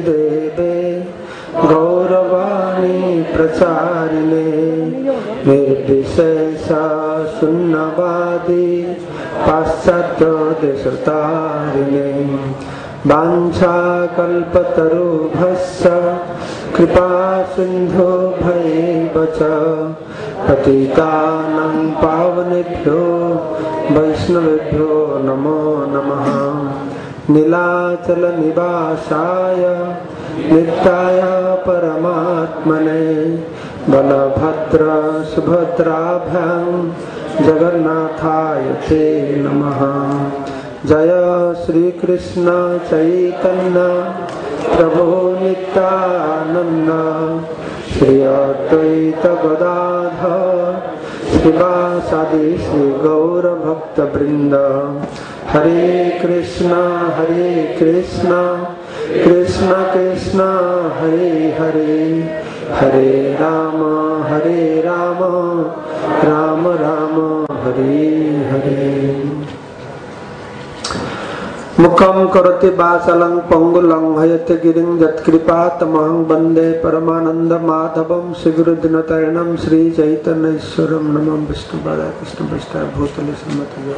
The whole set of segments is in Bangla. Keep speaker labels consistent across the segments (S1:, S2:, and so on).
S1: देवे गौरवाणी प्रचारिणे निर्विशेषा शून्यवादी पाश्चात्य देशतारिणे वाञ्छाकल्पतरुभ्यश्च कृपा सिन्धुभ्यैव च पतितानां पावनेभ्यो वैष्णवेभ्यो नमो नमः। नीलाचल निवासाय नित्याय परमात्मने बलभद्र सुभद्राभ्यां जगन्नाथाय ते नमः। जय श्री कृष्ण चैतन्य प्रभु नित्यानंद श्री अद्वैत गदाधर श्रीवासादि श्री गौर भक्त वृंद। हरे कृष्ण कृष्ण कृष्ण हरे हरे, हरे राम राम राम हरे हरे। मुखं करोति वाचालं पंगुलं हयते गिरिं यत्कृपातमहं वन्दे परमानंद माधवं श्रीगुरुदिनतारिणं श्रीचैतन्येश्वरं नमः। विष्णुपादाय कृष्णप्रेष्ठाय भूतले श्रीमते।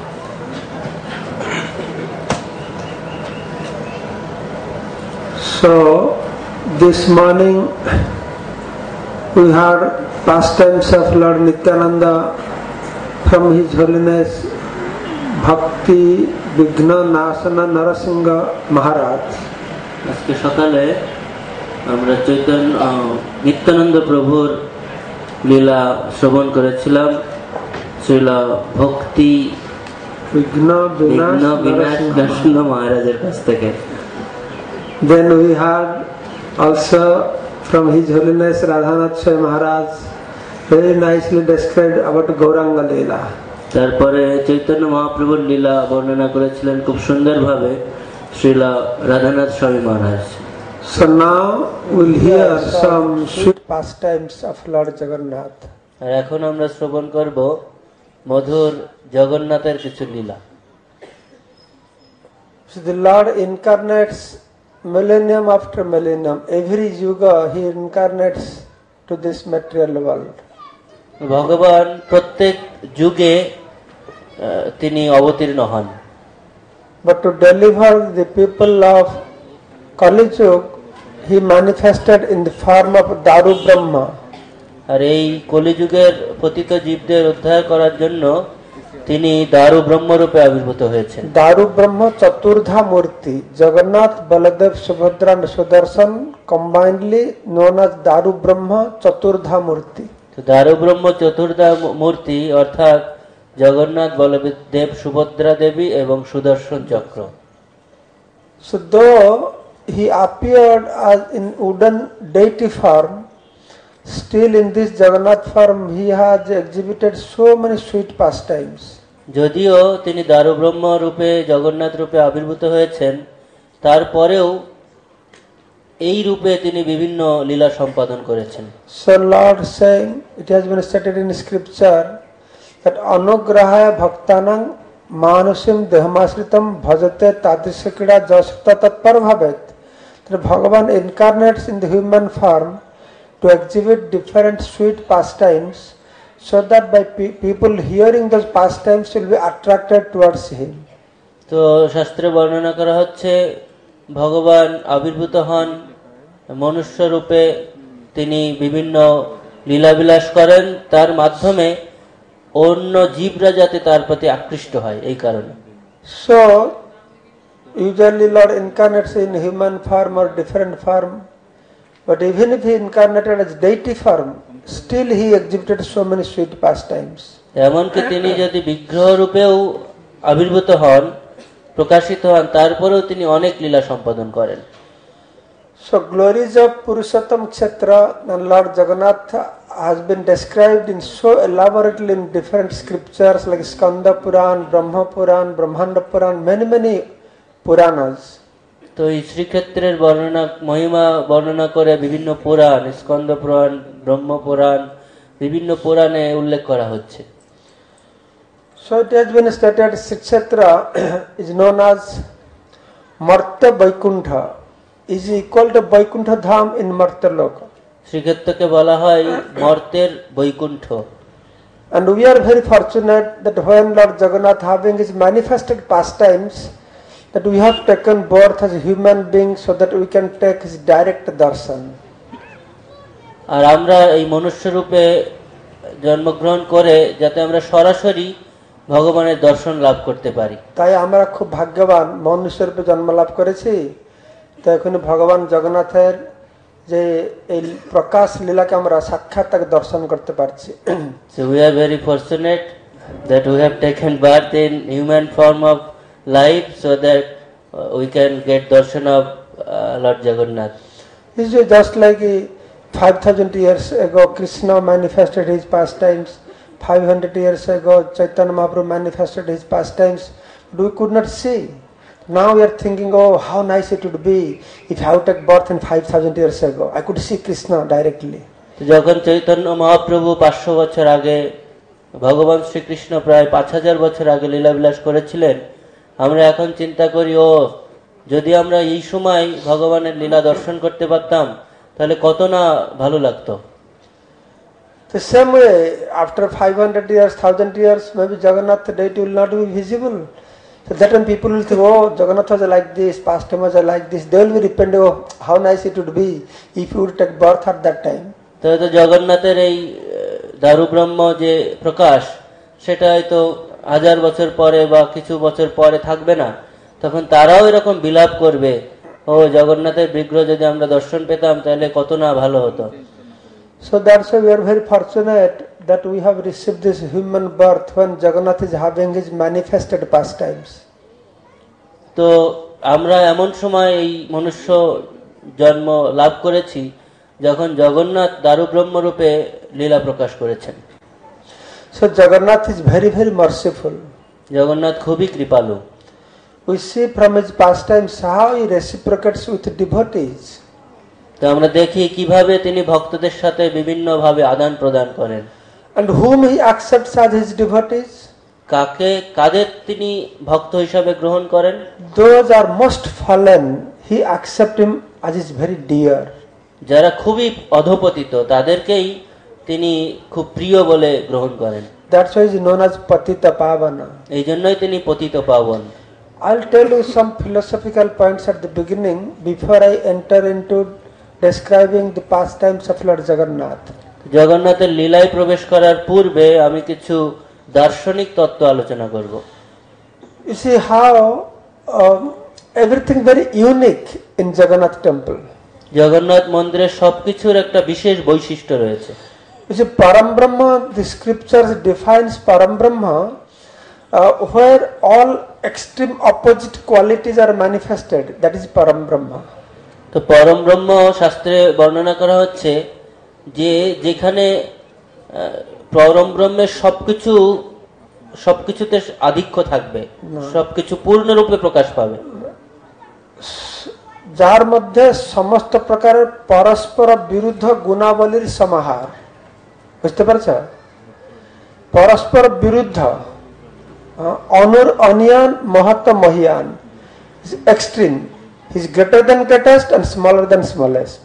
S1: So this morning we heard pastimes of Lord Nityananda from His Holiness Bhakti Vighna Nasana Narasingha Maharaj.
S2: আজকে সকালে আমরা নিত্যানন্দ প্রভুর লীলা শ্রবণ করেছিলাম শ্রীলা ভক্তি বিঘ্ন বিনাশ নরসিংহ মহারাজের কাছ থেকে।
S1: Then we heard also from His Holiness Radhanath Swami Maharaj very nicely described about Gauranga Leela.
S2: তারপরে চৈতন্য মহাপ্রভুর লীলা বর্ণনা করেছিলেন খুব সুন্দরভাবে শ্রীলা রাধানাথ স্বামী মহারাজ।
S1: So now we'll hear some sweet pastimes of Lord Jagannath.
S2: আর এখন আমরা শ্রবণ করব মধুর জগন্নাথের কিছু লীলা।
S1: So the Lord incarnates millennium after millennium. Every yuga He incarnates to this material world.
S2: ভগবান প্রত্যেক যুগে তিনি অবতীর্ণ হন।
S1: But to deliver the people of Kali Yuga, He manifested in the form of Daru Brahma.
S2: আর এই কলিযুগের পতিত জীবদের উদ্ধার করার জন্য তিনি দারু ব্রহ্ম রূপে আবির্ভূত হয়েছেন।
S1: দারু ব্রহ্ম চতুর্ধা মূর্তি Jagannath Baladev Subhadra and Sudarshan combinedly known as দারু ব্রহ্ম চতুর্ধা মূর্তি।
S2: দারু ব্রহ্ম চতুর্ধা মূর্তি অর্থাৎ জগন্নাথ বলদেব সুভদ্রা দেবী এবং সুদর্শন চক্র।
S1: So though He appeared as in wooden deity form, still in this Jagannath form He has exhibited so many sweet pastimes.
S2: যদিও তিনি দারু ব্রহ্ম রূপে জগন্নাথ রূপে আবির্ভূত হয়েছেন, তারপরেও এই রূপে তিনি বিভিন্ন লীলা সম্পাদন করেছেন।
S1: So Lord saying, it has been stated in scripture that anugrahaya bhaktanang manusim dehamasritam bhajate tadrisakida jasukta tatpar bhavet. That Bhagavan incarnates in the human form to exhibit different sweet pastimes, so that by people hearing those pastimes will be attracted towards Him.
S2: তো শাস্ত্রে বর্ণনা করা হচ্ছে ভগবান আবির্ভূত হন মনুষ্য রূপে, তিনি বিভিন্ন লীলাবিলাস করেন, তার মাধ্যমে অন্য জীবরা যাতে তার প্রতি আকৃষ্ট হয় এই কারণে।
S1: So usually Lord incarnates in human form or different form, but even if He incarnated as deity form, still He exhibited so many sweet pastimes.
S2: এমনকি তিনি যদি বিগ্রহ রূপেও আবির্ভূত হন, প্রকাশিত হন, তারপরেও তিনি অনেক লীলা সম্পাদন করেন।
S1: So glories of Purushottam Kshetra and Lord Jagannath has been described in so elaborately in different scriptures like Skanda Puran, Brahma Puran, Brahmanda Puran, many Puranas.
S2: তো এই শ্রীক্ষেত্রের বর্ণনা মহিমা বর্ণনা করে বিভিন্ন পুরাণ, স্কন্দ পুরাণ, ব্রহ্ম পুরাণ, বিভিন্ন পুরাণে উল্লেখ করা হচ্ছে।
S1: So it has been stated Sri Kshetra is known as Martya Vaikuntha. is equal to Vaikuntha Dham in Martyaloka.
S2: শ্রীক্ষেত্রকে বলা হয় মর্তের Vaikuntha.
S1: And we are very fortunate that when Lord Jagannath having his manifested pastimes, that we have taken birth as human beings so that we can take his direct darshan.
S2: আর আমরা এই মনুষ্য রূপে জন্মগ্রহণ করে যাতে আমরা সরাসরি ভগবানের দর্শন লাভ করতে পারি।
S1: তাই আমরা খুব ভাগ্যবান মনুষ্য রূপে জন্ম লাভ করেছি। তো এখন ভগবান জগন্নাথের যে এই প্রকাশ লীলাকে আমরা সাক্ষাৎ তাকে দর্শন করতে পারছি।
S2: So we are very fortunate that we have taken birth in human form of life so that we can get darshan of Lord Jagannath.
S1: This is just like 5,000 years ago Krishna manifested his pastimes. 500 years ago Chaitanya Mahaprabhu manifested his pastimes. We could not see. Now we are thinking, oh, how nice it would be if I would take birth in 5,000 years ago. I could see Krishna directly.
S2: যখন চৈতন্য মহাপ্রভু 500 বছর আগে ভগবান শ্রীকৃষ্ণ প্রায় 5000 বছর আগে লীলাবিলাস করেছিলেন, আমরা এখন চিন্তা করি ও যদি আমরা এই সময় ভগবানের লীলা দর্শন করতে পারতাম তাহলে কত না ভালো লাগতো।
S1: The same way after 500 years, 1000 years, maybe Jagannath deity will not be visible. So that when people will think, oh, Jagannath was like this, past time was like this, they will be repenting, oh, how nice it would be if you would take birth at that time.
S2: তো জগন্নাথের এই দারু ব্রহ্ম যে প্রকাশ সেটা হয়তো 1000 বছর পরে বা কিছু বছর পরে থাকবে না, তখন তারাও এরকম বিলাপ করবে, ও জগন্নাথের বিগ্রহ যদি আমরা দর্শন পেতাম তাহলে কত না ভালো হতো।
S1: So that's why we are very fortunate that we have received this human birth when Jagannath is having his manifested pastimes.
S2: তো আমরা এমন সময় এই মনুষ্য জন্ম লাভ করেছি যখন জগন্নাথ দারু ব্রহ্ম রূপে লীলা প্রকাশ করেছেন।
S1: So Jagannath is very, very merciful.
S2: Jagannath খুবই কৃপালু।
S1: We see from his pastimes how he reciprocates with devotees.
S2: তো আমরা দেখি কিভাবে তিনি ভক্তদের সাথে বিভিন্ন ভাবে আদান প্রদান করেন।
S1: And whom he accepts as his devotees?
S2: কাদের তিনি ভক্ত হিসাবে গ্রহণ করেন?
S1: Those are most fallen, he accepts him as his very dear.
S2: যারা খুবই অধপতিত তাদেরকেই তিনি খুব প্রিয় বলে গ্রহণ করেন।
S1: That's why he is known as Patita Pavana.
S2: এই জন্যই তিনি পতিত পাবন।
S1: I'll tell you some philosophical points at the beginning before I enter into describing the pastimes of Lord Jagannath.
S2: জগন্নাথের লীলায় প্রবেশ করার পূর্বে আমি কিছু দার্শনিক তত্ত্ব আলোচনা করব।
S1: You see how everything very unique in Jagannath temple.
S2: Jagannath মন্দিরের সবকিছুর একটা বিশেষ বৈশিষ্ট্য রয়েছে।
S1: You see, Param Brahma, the scriptures defines Param Brahma where all extreme opposite qualities are manifested. That is Param Brahma.
S2: তো পরম ব্রহ্ম শাস্ত্রে বর্ণনা করা হচ্ছে যে যেখানে পরম ব্রহ্মের সবকিছুতে আধিক্য থাকবে, সবকিছু পূর্ণরূপে প্রকাশ পাবে,
S1: যার মধ্যে সমস্ত প্রকারের পরস্পর বিরুদ্ধ গুণাবলীর সমাহার। বুঝতে পারছ? পরস্পর বিরুদ্ধ, অনুর অনিয়ান, মহত্ব মহিয়ান, extreme, he is greater than greatest and smaller than smallest.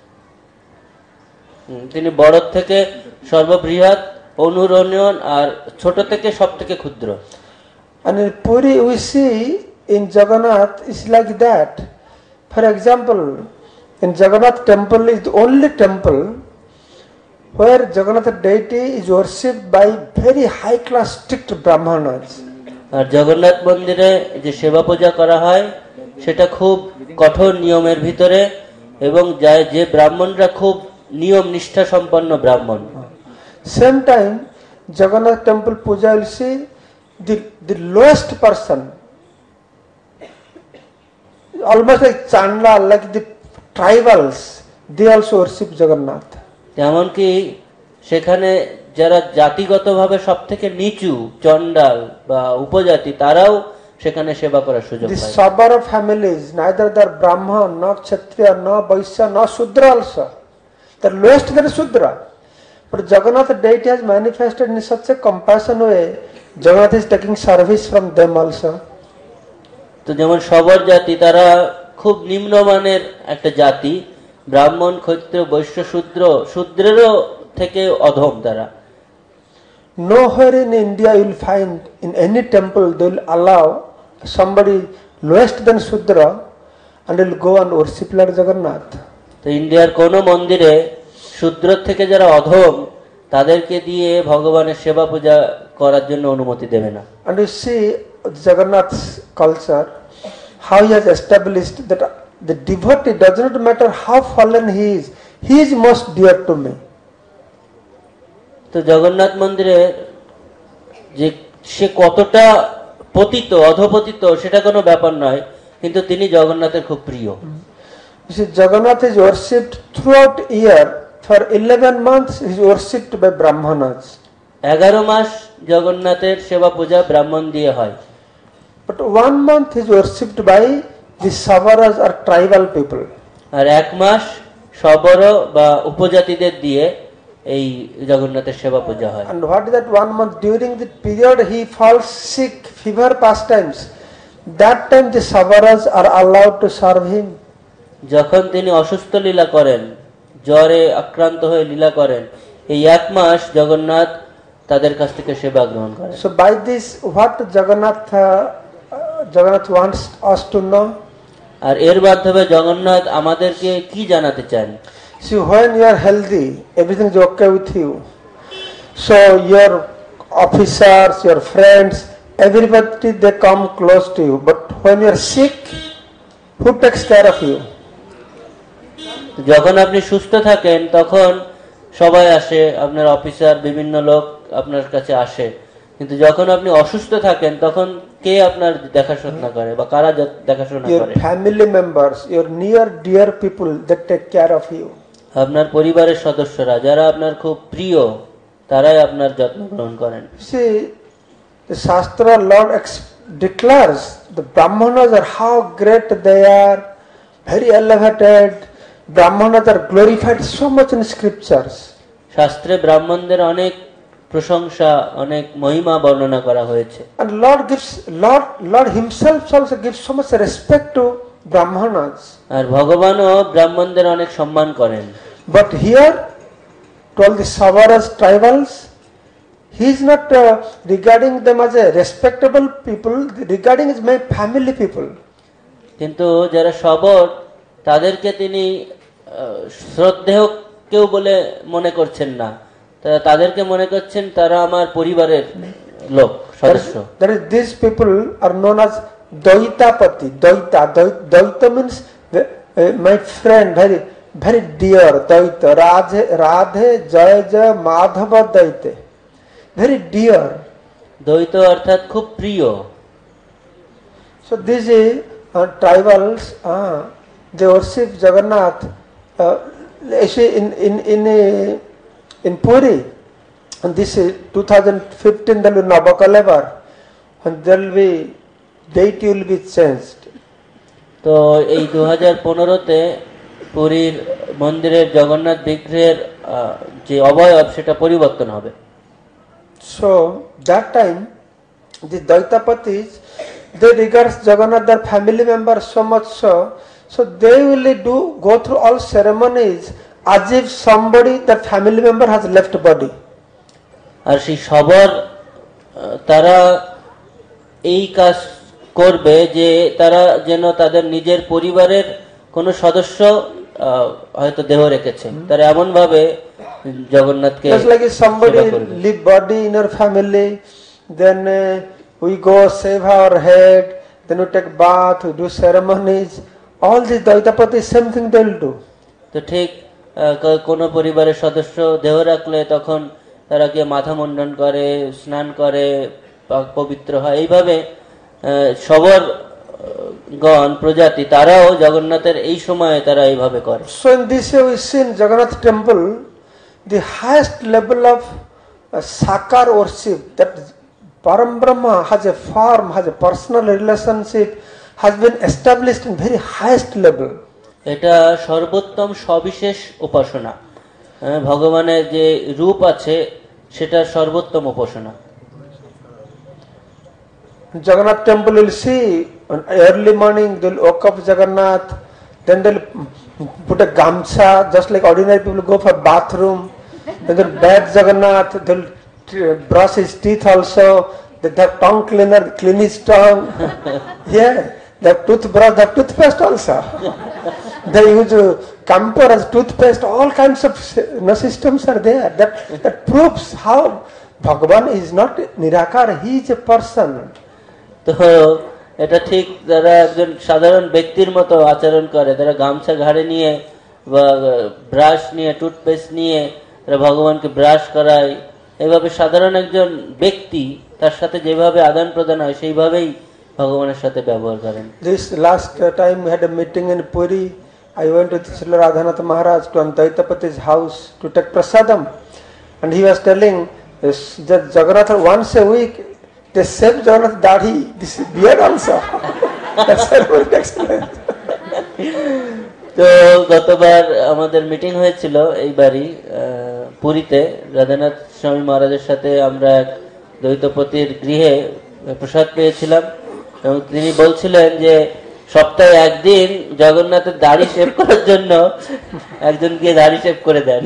S2: তিনি বড় থেকে সর্ববৃহৎ, অনুর অনিয়ন, আর ছোট থেকে সবথেকে ক্ষুদ্র।
S1: And in Puri we see in Jagannath is like that. For example, in Jagannath temple is the only temple where Jagannath deity is worshipped by very high class strict brahmanas.
S2: আর জগন্নাথ মন্দিরে যে সেবা পূজা করা হয় সেটা খুব কঠোর নিয়মের ভিতরে, এবং যে ব্রাহ্মণরা খুব নিয়ম নিষ্ঠা সম্পন্ন ব্রাহ্মণ।
S1: Same time, Jagannath temple puja will see the lowest person, almost like Chandal, like the tribals, they also worship Jagannath.
S2: এমনকি সেখানে যারা জাতিগতভাবে সব থেকে নিচু, চণ্ডাল বা উপজাতি, তারাও সেখানে সেবা করার সুযোগ পায়।
S1: The Sabara families, neither they are Brahman, nor Kshatriya, nor Vaishya, nor Shudra also. The lowest than Shudra. But Jagannath deity has manifested in such a compassion way, Jagannath is taking service from them also.
S2: তো যেমন সবর জাতি, তারা খুব নিম্নমানের একটা জাতি। ব্রাহ্মণ, ক্ষত্রিয়, বৈশ্য, শূদ্রেরও থেকে অধম তারা।
S1: Nowhere in India you will find in any temple they will allow somebody lowest than Shudra and will go and worship Lord Jagannath.
S2: তো ইন্ডিয়ার কোন মন্দিরে শূদ্র থেকে যারা অধম তাদেরকে দিয়ে ভগবানের সেবা পূজা করার জন্য অনুমতি দেবে না।
S1: And you see Jagannath's culture, how he has established that the devotee does not matter how fallen he is most dear to me.
S2: তো জগন্নাথ মন্দিরে যে সে কতটা পতিত অধপতিত সেটা কোনো ব্যাপার নয়, কিন্তু তিনি জগন্নাথের খুব প্রিয়।
S1: You see, Jagannath is worshipped throughout year. For 11 months he is worshipped by Brahmanas.
S2: 11 মাস জগন্নাথের সেবা পূজা ব্রাহ্মণ দিয়ে হয়।
S1: But 1 month he is worshipped by the Savaras or tribal people.
S2: আর 1 মাস সবর বা উপজাতিদের দিয়ে এই জগন্নাথের সেবা পূজা হয়।
S1: And what is that 1 month? During the period he falls sick, fever pastimes. That time the Savaras are allowed to serve him.
S2: যখন তিনি অসুস্থ লীলা করেন, জ্বরে আক্রান্ত হয়ে লীলা করেন, এই 1 মাস জগন্নাথ তাদের কাছ থেকে সেবা গ্রহণ করেন।
S1: So by this what Jagannath wants us to know?
S2: আর এর মাধ্যমে জগন্নাথ আমাদেরকে কি জানাতে চান?
S1: See, when you are healthy, everything is okay with you. So your officers, your friends, everybody they come close to you. But when you are sick, who takes care of you?
S2: যখন আপনি সুস্থ থাকেন তখন সবাই আসে, আপনার অফিসার, বিভিন্ন লোক আপনার কাছে আসে। কিন্তু যখন আপনি অসুস্থ থাকেন তখন কে আপনার দেখাশোনা করে বা কারা দেখাশোনা করে?
S1: Your family members, your near dear people that take care of you.
S2: আপনার পরিবারের সদস্যরা যারা আপনার খুব প্রিয় তারাই আপনার যত্ন গ্রহণ করেন।
S1: See, the Shastra Lord declares the Brahmanas are how great they are, very elevated. Brahmanas are glorified so much in scriptures.
S2: শাস্ত্রে ব্রাহ্মণদের অনেক প্রশংসা, অনেক মহিমা বর্ণনা করা হয়েছে।
S1: And Lord himself also gives so much respect to Brahmanas.
S2: আর ভগবানও ব্রাহ্মণদের অনেক সম্মান করেন।
S1: But here, to all the Savaras tribals, he is not regarding them as a respectable people, regarding as my family people.
S2: কিন্তু যারা সবর তাদেরকে তিনি শ্রদ্ধেয় কেউ বলে মনে করছেন না, তাদেরকে মনে করছেন তারা আমার পরিবারের লোক, সদস্য।
S1: That is, these people are known as Daitapati. Daita means my friend, very very dear. Daita, Radhe, Jaya, Madhava, Daite, very dear.
S2: দ্বৈত অর্থাৎ খুব প্রিয়।
S1: So these tribals, they worship Jagannath. In Puri, and this is 2015, there will be Nabakalevar, and there will be deity will be changed.
S2: তো এই 2015-তে পুরীর মন্দিরের জগন্নাথ বিগ্রহের যে অবয়ব সেটা পরিবর্তন হবে।
S1: So that time the Daitapatis, they regard Jagannath their family members so much so they will go through all ceremonies as if somebody, that family member, has left body.
S2: আর সেই সবার তারা এই কাজ করবে যে তারা যেন তাদের নিজের পরিবারের কোন সদস্য হয়তো দেহ রেখেছে, তারা এমন ভাবে জগন্নাথকে
S1: just like if somebody leave body in your family, then we go shave our head, then we take bath, we do ceremonies. All these Daitapati, same thing they will do.
S2: তো ঠিক কোন পরিবারের সদস্য দেহ রাখলে তখন তারা গিয়ে মাথা মুন্ডন করে, স্নান করে, পবিত্র হয়। এইভাবে সবর গণ প্রজাতি তারাও জগন্নাথের এই সময়ে তারা এইভাবে করে।
S1: So in this way we see in Jagannath temple the highest level of sakar worship, that Param Brahma has a form, has a personal relationship, has been established in very highest level.
S2: এটা সর্বোত্তম সবিশেষ উপাসনা, ভগবানের যে রূপ আছে সেটা সর্বোত্তম উপাসনা।
S1: Jagannath temple will see on early morning they'll wake up Jagannath, then they'll put a gamcha just like ordinary people go for bathroom, then they'll bathe Jagannath, they'll brush his teeth also, they have tongue cleaner, clean his tongue. Yeah, they have toothbrush, they have toothpaste also. They use camphor as toothpaste, all kinds of systems are there. That proves how Bhagavan is not Nirakar, he is a person.
S2: তো এটা ঠিক যারা একজন সাধারণ ব্যক্তির মতো আচরণ করে, তারা গামছা ঘাড়ে নিয়ে বা ব্রাশ নিয়ে টুথপেস্ট নিয়ে তারা ভগবানকে ব্রাশ করায়, এইভাবে সাধারণ একজন ব্যক্তি তার সাথে যেভাবে আদান প্রদান হয় সেইভাবেই ভগবানের সাথে ব্যবহার করেন।
S1: This last time we had a meeting in Puri. I went to Srila Radhanath Maharaj to Advaitapati's house to take prasadam, and he was telling that Jagannath once a week they shave Jagannath dadi, this beard also. That's very excellent.
S2: তো গতবার আমাদের মিটিং হয়েছিল এইবারই পুরীতে, রাধানাথ স্বামী মহারাজের সাথে আমরা এক দ্বৈতপতির গৃহে প্রসাদ পেয়েছিলাম এবং তিনি বলছিলেন যে সপ্তাহে একদিন জগন্নাথের দাড়ি শেভ করার জন্য একজন গিয়ে দাড়ি শেভ করে দেন।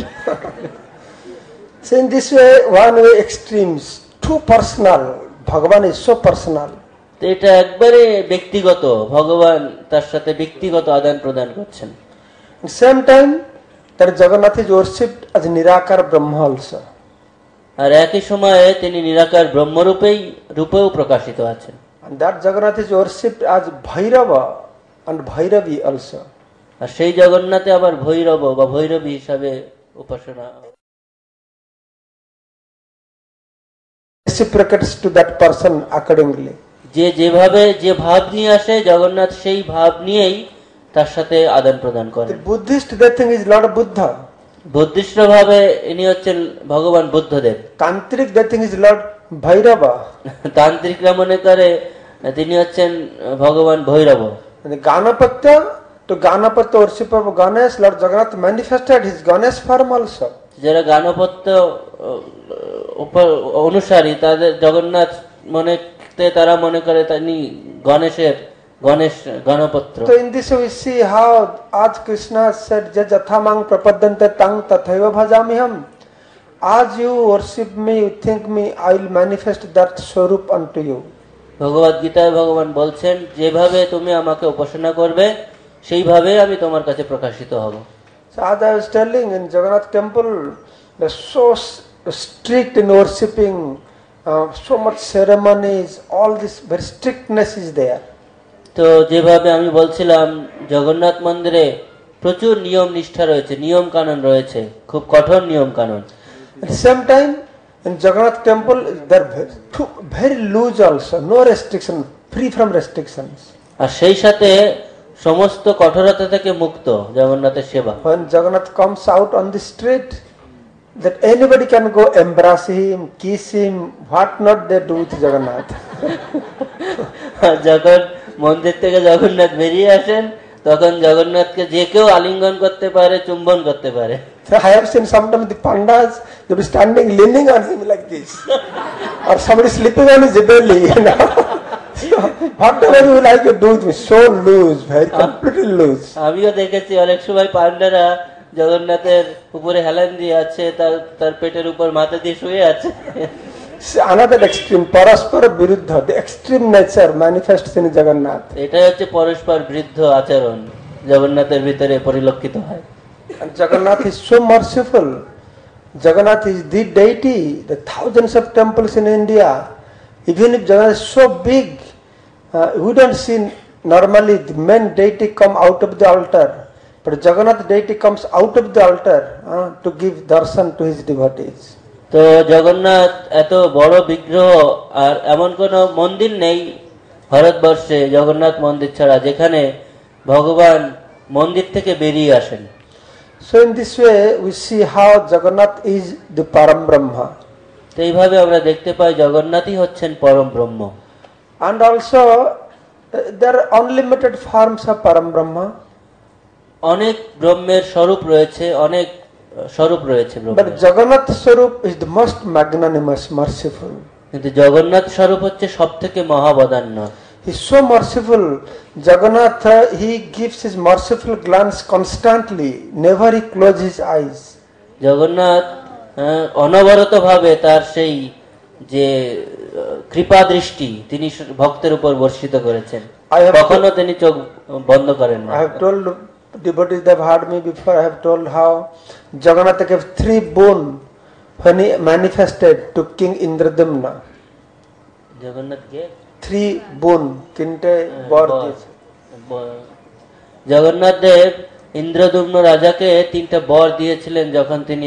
S1: So in this way, one way extremes, too personal. Bhagavan is so personal.
S2: তো এটা একবারে ব্যক্তিগত, ভগবান তার সাথে ব্যক্তিগত আদান প্রদান করছেন।
S1: At the same time, that Jagannath is worshipped as Nirakar Brahma also.
S2: আর একই সময়ে তিনি নিরাকার ব্রহ্মরূপেও প্রকাশিত আছেন।
S1: And that Jagannath is worshipped as Bhairava and Bhairavi also.
S2: আর সেই জগন্নাথে আবার ভৈরব বা ভৈরবী হিসাবে উপাসনা
S1: reciprocates to that person accordingly.
S2: যে যেভাবে যে ভাব নিয়ে আসে জগন্নাথ সেই ভাব নিয়েই তার সাথে আদান প্রদান করেন।
S1: The Buddhist they think is Lord Buddha.
S2: Buddhist ভাবে ইনি হচ্ছেন ভগবান Buddhadeb.
S1: Tantric they think is Lord Bhairava.
S2: তান্ত্রিকরা মনে করে তিনি হচ্ছেন ভগবান Bhairab.
S1: And the Ganapatya, to Ganapatya worship of Ganesh, Lord Jagannath manifested his Ganesh form also.
S2: যারা গানপত্য অনুসারী তাদের জগন্নাথ তারা মনে করে তিনি Ganesh গণপত্র।
S1: So in this we see how as Krishna said, "Je jathamang prapadyante tang tathaiva bhajamiham." As you worship me, you think me, I will manifest that swarup unto you.
S2: ভগবদ গীতায় ভগবান বলছেন, যেভাবে তুমি আমাকে উপাসনা করবে সেইভাবে আমি তোমার কাছে প্রকাশিত হব।
S1: So as I was telling, in Jagannath temple, they're so strict in worshipping, so much ceremonies, all this very strictness is there.
S2: তো যেভাবে আমি বলছিলাম জগন্নাথ মন্দিরে প্রচুর নিয়ম নিষ্ঠা রয়েছে, নিয়ম কানুন রয়েছে, খুব কঠোর নিয়ম কানুন।
S1: At the same time, in Jagannath temple, they're very loose also, no restriction, free from restrictions.
S2: আর সেই সাথে সমস্ত কঠোরতা থেকে মুক্ত জগন্নাথের সেবা।
S1: When Jagannath comes out on the street, that anybody can go embrace him, kiss him, what not they do with Jagannath.
S2: যখন মন্দির থেকে জগন্নাথ বেরিয়ে আসেন তখন জগন্নাথকে যে কেউ আলিঙ্গন করতে পারে, চুম্বন করতে পারে।
S1: So I have seen sometimes the pandas, they be standing leaning on him like this, or somebody sleeping on his belly, you know. So, whatever you like to do with me, so loose, very completely loose.
S2: আমিও দেখেছি অনেক সময় পান্ডারা জগন্নাথের উপরে হেলান দিয়ে আছে, তার পেটের উপর মাথা দিয়ে শুয়ে আছে।
S1: Another extreme, paraspara viruddha, the extreme nature manifests in Jagannath.
S2: এটাই হচ্ছে পরস্পর বিরুদ্ধ আচরণ জগন্নাথের ভিতরে পরিলক্ষিত হয়।
S1: And Jagannath is so merciful. Jagannath is the deity. The thousands of temples in India, even if Jagannath is so big, we don't see normally the main deity come out of the altar, but Jagannath deity comes out of the altar to give darshan to his devotees.
S2: তো জগন্নাথ এত বড় বিগ্রহ, আর এমন কোন মন্দির নেই ভারতবর্ষে জগন্নাথ মন্দির ছাড়া যেখানে ভগবান মন্দির থেকে বেরিয়ে আসেন।
S1: So in this way we see how Jagannath is the Param Brahma.
S2: তো এইভাবে আমরা দেখতে পাই জগন্নাথই হচ্ছেন পরম ব্রহ্ম।
S1: And also there are unlimited forms of Param Brahma.
S2: অনেক ব্রহ্মের স্বরূপ রয়েছে, অনেক স্বরূপ রয়েছে
S1: But Jagannath Swarup is the most magnanimous, merciful.
S2: কিন্তু জগন্নাথ স্বরূপ হচ্ছে সব থেকে মহাবদান্য।
S1: He's so merciful. Jagannath, he gives his merciful glance constantly. Never he closes his eyes.
S2: Jagannath অনবরত ভাবে তার সেই যে কৃপা দৃষ্টি তিনি ভক্তের উপর বর্ষিত করেছেন, কখনো তিনি চোখ বন্ধ করেন না।
S1: I have told devotees that have heard me before, I have told how Jagannath gave 3 boon when he manifested to King Indradumna.
S2: জগন্নাথকে
S1: 3 boon, 3টে বর দিয়েছে।
S2: জগন্নাথ দেব ইন্দ্রদুম্ন রাজাকে 3টা বর দিয়েছিলেন যখন তিনি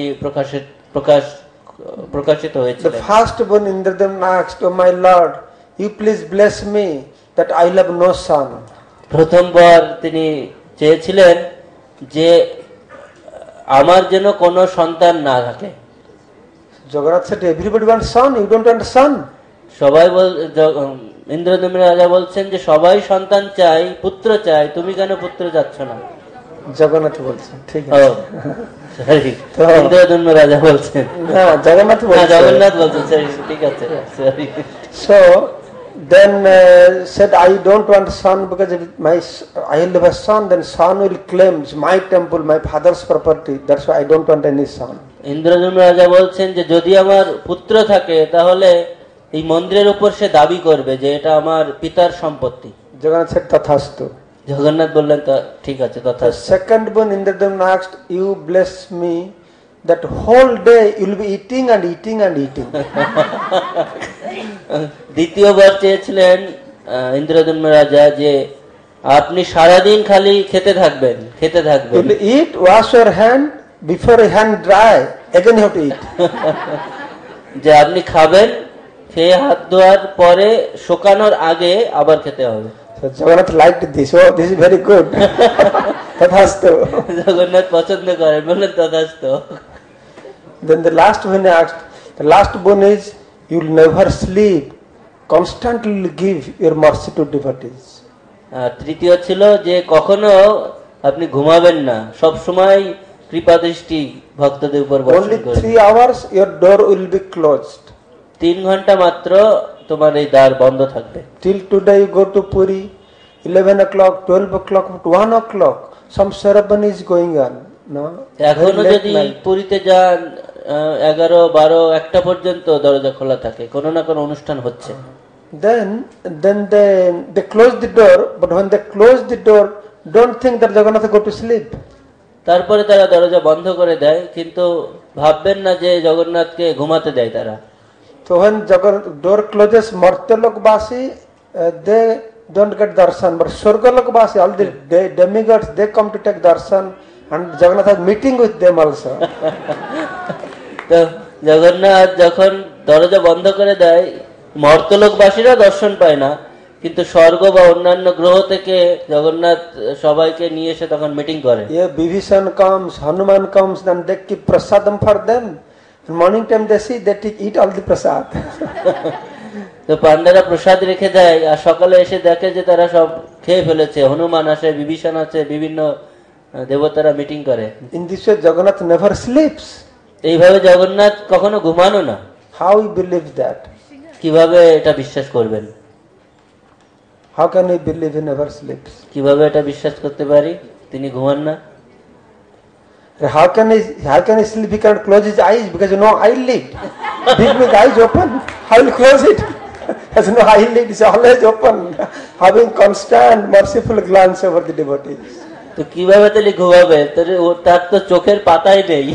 S2: প্রকাশিত
S1: The
S2: হয়েছিলেন।
S1: first boon Indradumna asked, "Oh my Lord, you please bless me that I will have no son."
S2: প্রথম বর তিনি চেয়েছিলেন যে আমার যেন কোনো সন্তান না থাকে।
S1: Jagannath said, "Everybody wants son, you don't want son."
S2: সবাই ইন্দ্রদম্ন রাজা বলছেন যে সবাই সন্তান চাই, পুত্র চাই, তুমি কেন পুত্র যাচ্ছ না?
S1: জগন্নাথ বলছেন, ঠিক
S2: ও
S1: আছে।
S2: সরি, ইন্দ্রদম্ন রাজা বলছেন,
S1: হ্যাঁ জগন্নাথ বলছেন,
S2: জগন্নাথ বলছেন, সরি, ঠিক আছে, sorry.
S1: So then said, "I don't want son because if I will have a son, then son will claim it's my temple, my father's property. That's why I don't want any son."
S2: Indradyumna রাজা বলছেন যে যদি আমার পুত্র থাকে তাহলে এই মন্দিরের উপর সে দাবি করবে যে এটা আমার পিতার সম্পত্তি।
S1: Jagannath said, "Tathastu."
S2: জগন্নাথ বললেন ঠিক আছে,
S1: The
S2: তথাস্তু।
S1: second boon Indradumna asked, "You bless me that whole day you will be eating and eating and eating."
S2: দ্বিতীয়বার চেয়েছিলেন ইন্দ্রদম্ন রাজা যে আপনি সারাদিন খালি খেতে থাকবেন, খেতে
S1: You
S2: থাকবেন।
S1: will eat, wash your hand, before your hand dry, again you have to eat.
S2: যে আপনি খাবেন, খেয়ে হাত ধোয়ার পরে শুকানোর আগে আবার খেতে হবে।
S1: So Jagannath liked this. Oh, this is very good. Tathastu.
S2: Jagannath পছন্দ করেন, বললেন তথাস্তু।
S1: Then the last one asked, the last boon is, you will never sleep. Constantly give your mercy to devotees.
S2: আর তৃতীয় ছিল যে কখনো আপনি ঘুমাবেন না, সব সময় কৃপা দৃষ্টি ভক্তদের উপর বর্ষণ
S1: Only
S2: করবেন।
S1: 3 hours your door will be closed.
S2: 3 ঘন্টা মাত্র তোমার এই দ্বার বন্ধ থাকবে।
S1: Till today you go to Puri, 11 o'clock, 12 o'clock, 1 o'clock, some ceremony is going on. No?
S2: এখনো
S1: Very late
S2: যদি
S1: night.
S2: পুরীতে যান 11, 12, 1টা পর্যন্ত দরজা খোলা থাকে, কোনো না কোনো অনুষ্ঠান হচ্ছে।
S1: Then they close the door, but when they close the door, don't think that Jagannath go to sleep.
S2: তারপরে তারা দরজা বন্ধ করে দেয়, কিন্তু ভাববেন না যে জগন্নাথকে ঘুমাতে দেয় তারা।
S1: So when door closes, Martyalok Basi, they don't get darshan, but Swargalok Basi, all the demigods, they come to take darshan, and Jagannath has meeting with them also.
S2: তো জগন্নাথ যখন দরজা বন্ধ করে দেয়, মর্তলোকবাসীরা দর্শন পায় না, কিন্তু স্বর্গ বা অন্যান্য গ্রহ থেকে জগন্নাথ সবাইকে নিয়ে এসে তখন মিটিং করে।
S1: Yeah, Bibhishan comes, Hanuman comes, then they keep prasadam for them. In morning time they see, they eat all the prasad.
S2: তো পান্ডারা প্রসাদ রেখে দেয়, আর সকালে এসে দেখে যে তারা সব খেয়ে ফেলেছে। হনুমান আসে, বিভীষণ আছে, বিভিন্ন দেবতারা মিটিং করে।
S1: In this way, Jagannath never sleeps.
S2: এইভাবে জগন্নাথ কখনো ঘুমানো না।
S1: How you believe that?
S2: কিভাবে এটা বিশ্বাস করবেন?
S1: How can we believe he never sleeps?
S2: কিভাবে এটা বিশ্বাস করতে পারি তিনি ঘুমান না?
S1: How can he sleep? He cannot close his eyes because no eyelid. Big eyes open. How will close it? Has no eyelid. It's always open, having constant merciful glance over the devotees.
S2: তো কিভাবে তাহলে ঘুমাবে? তার তো চোখের পাতাই নেই।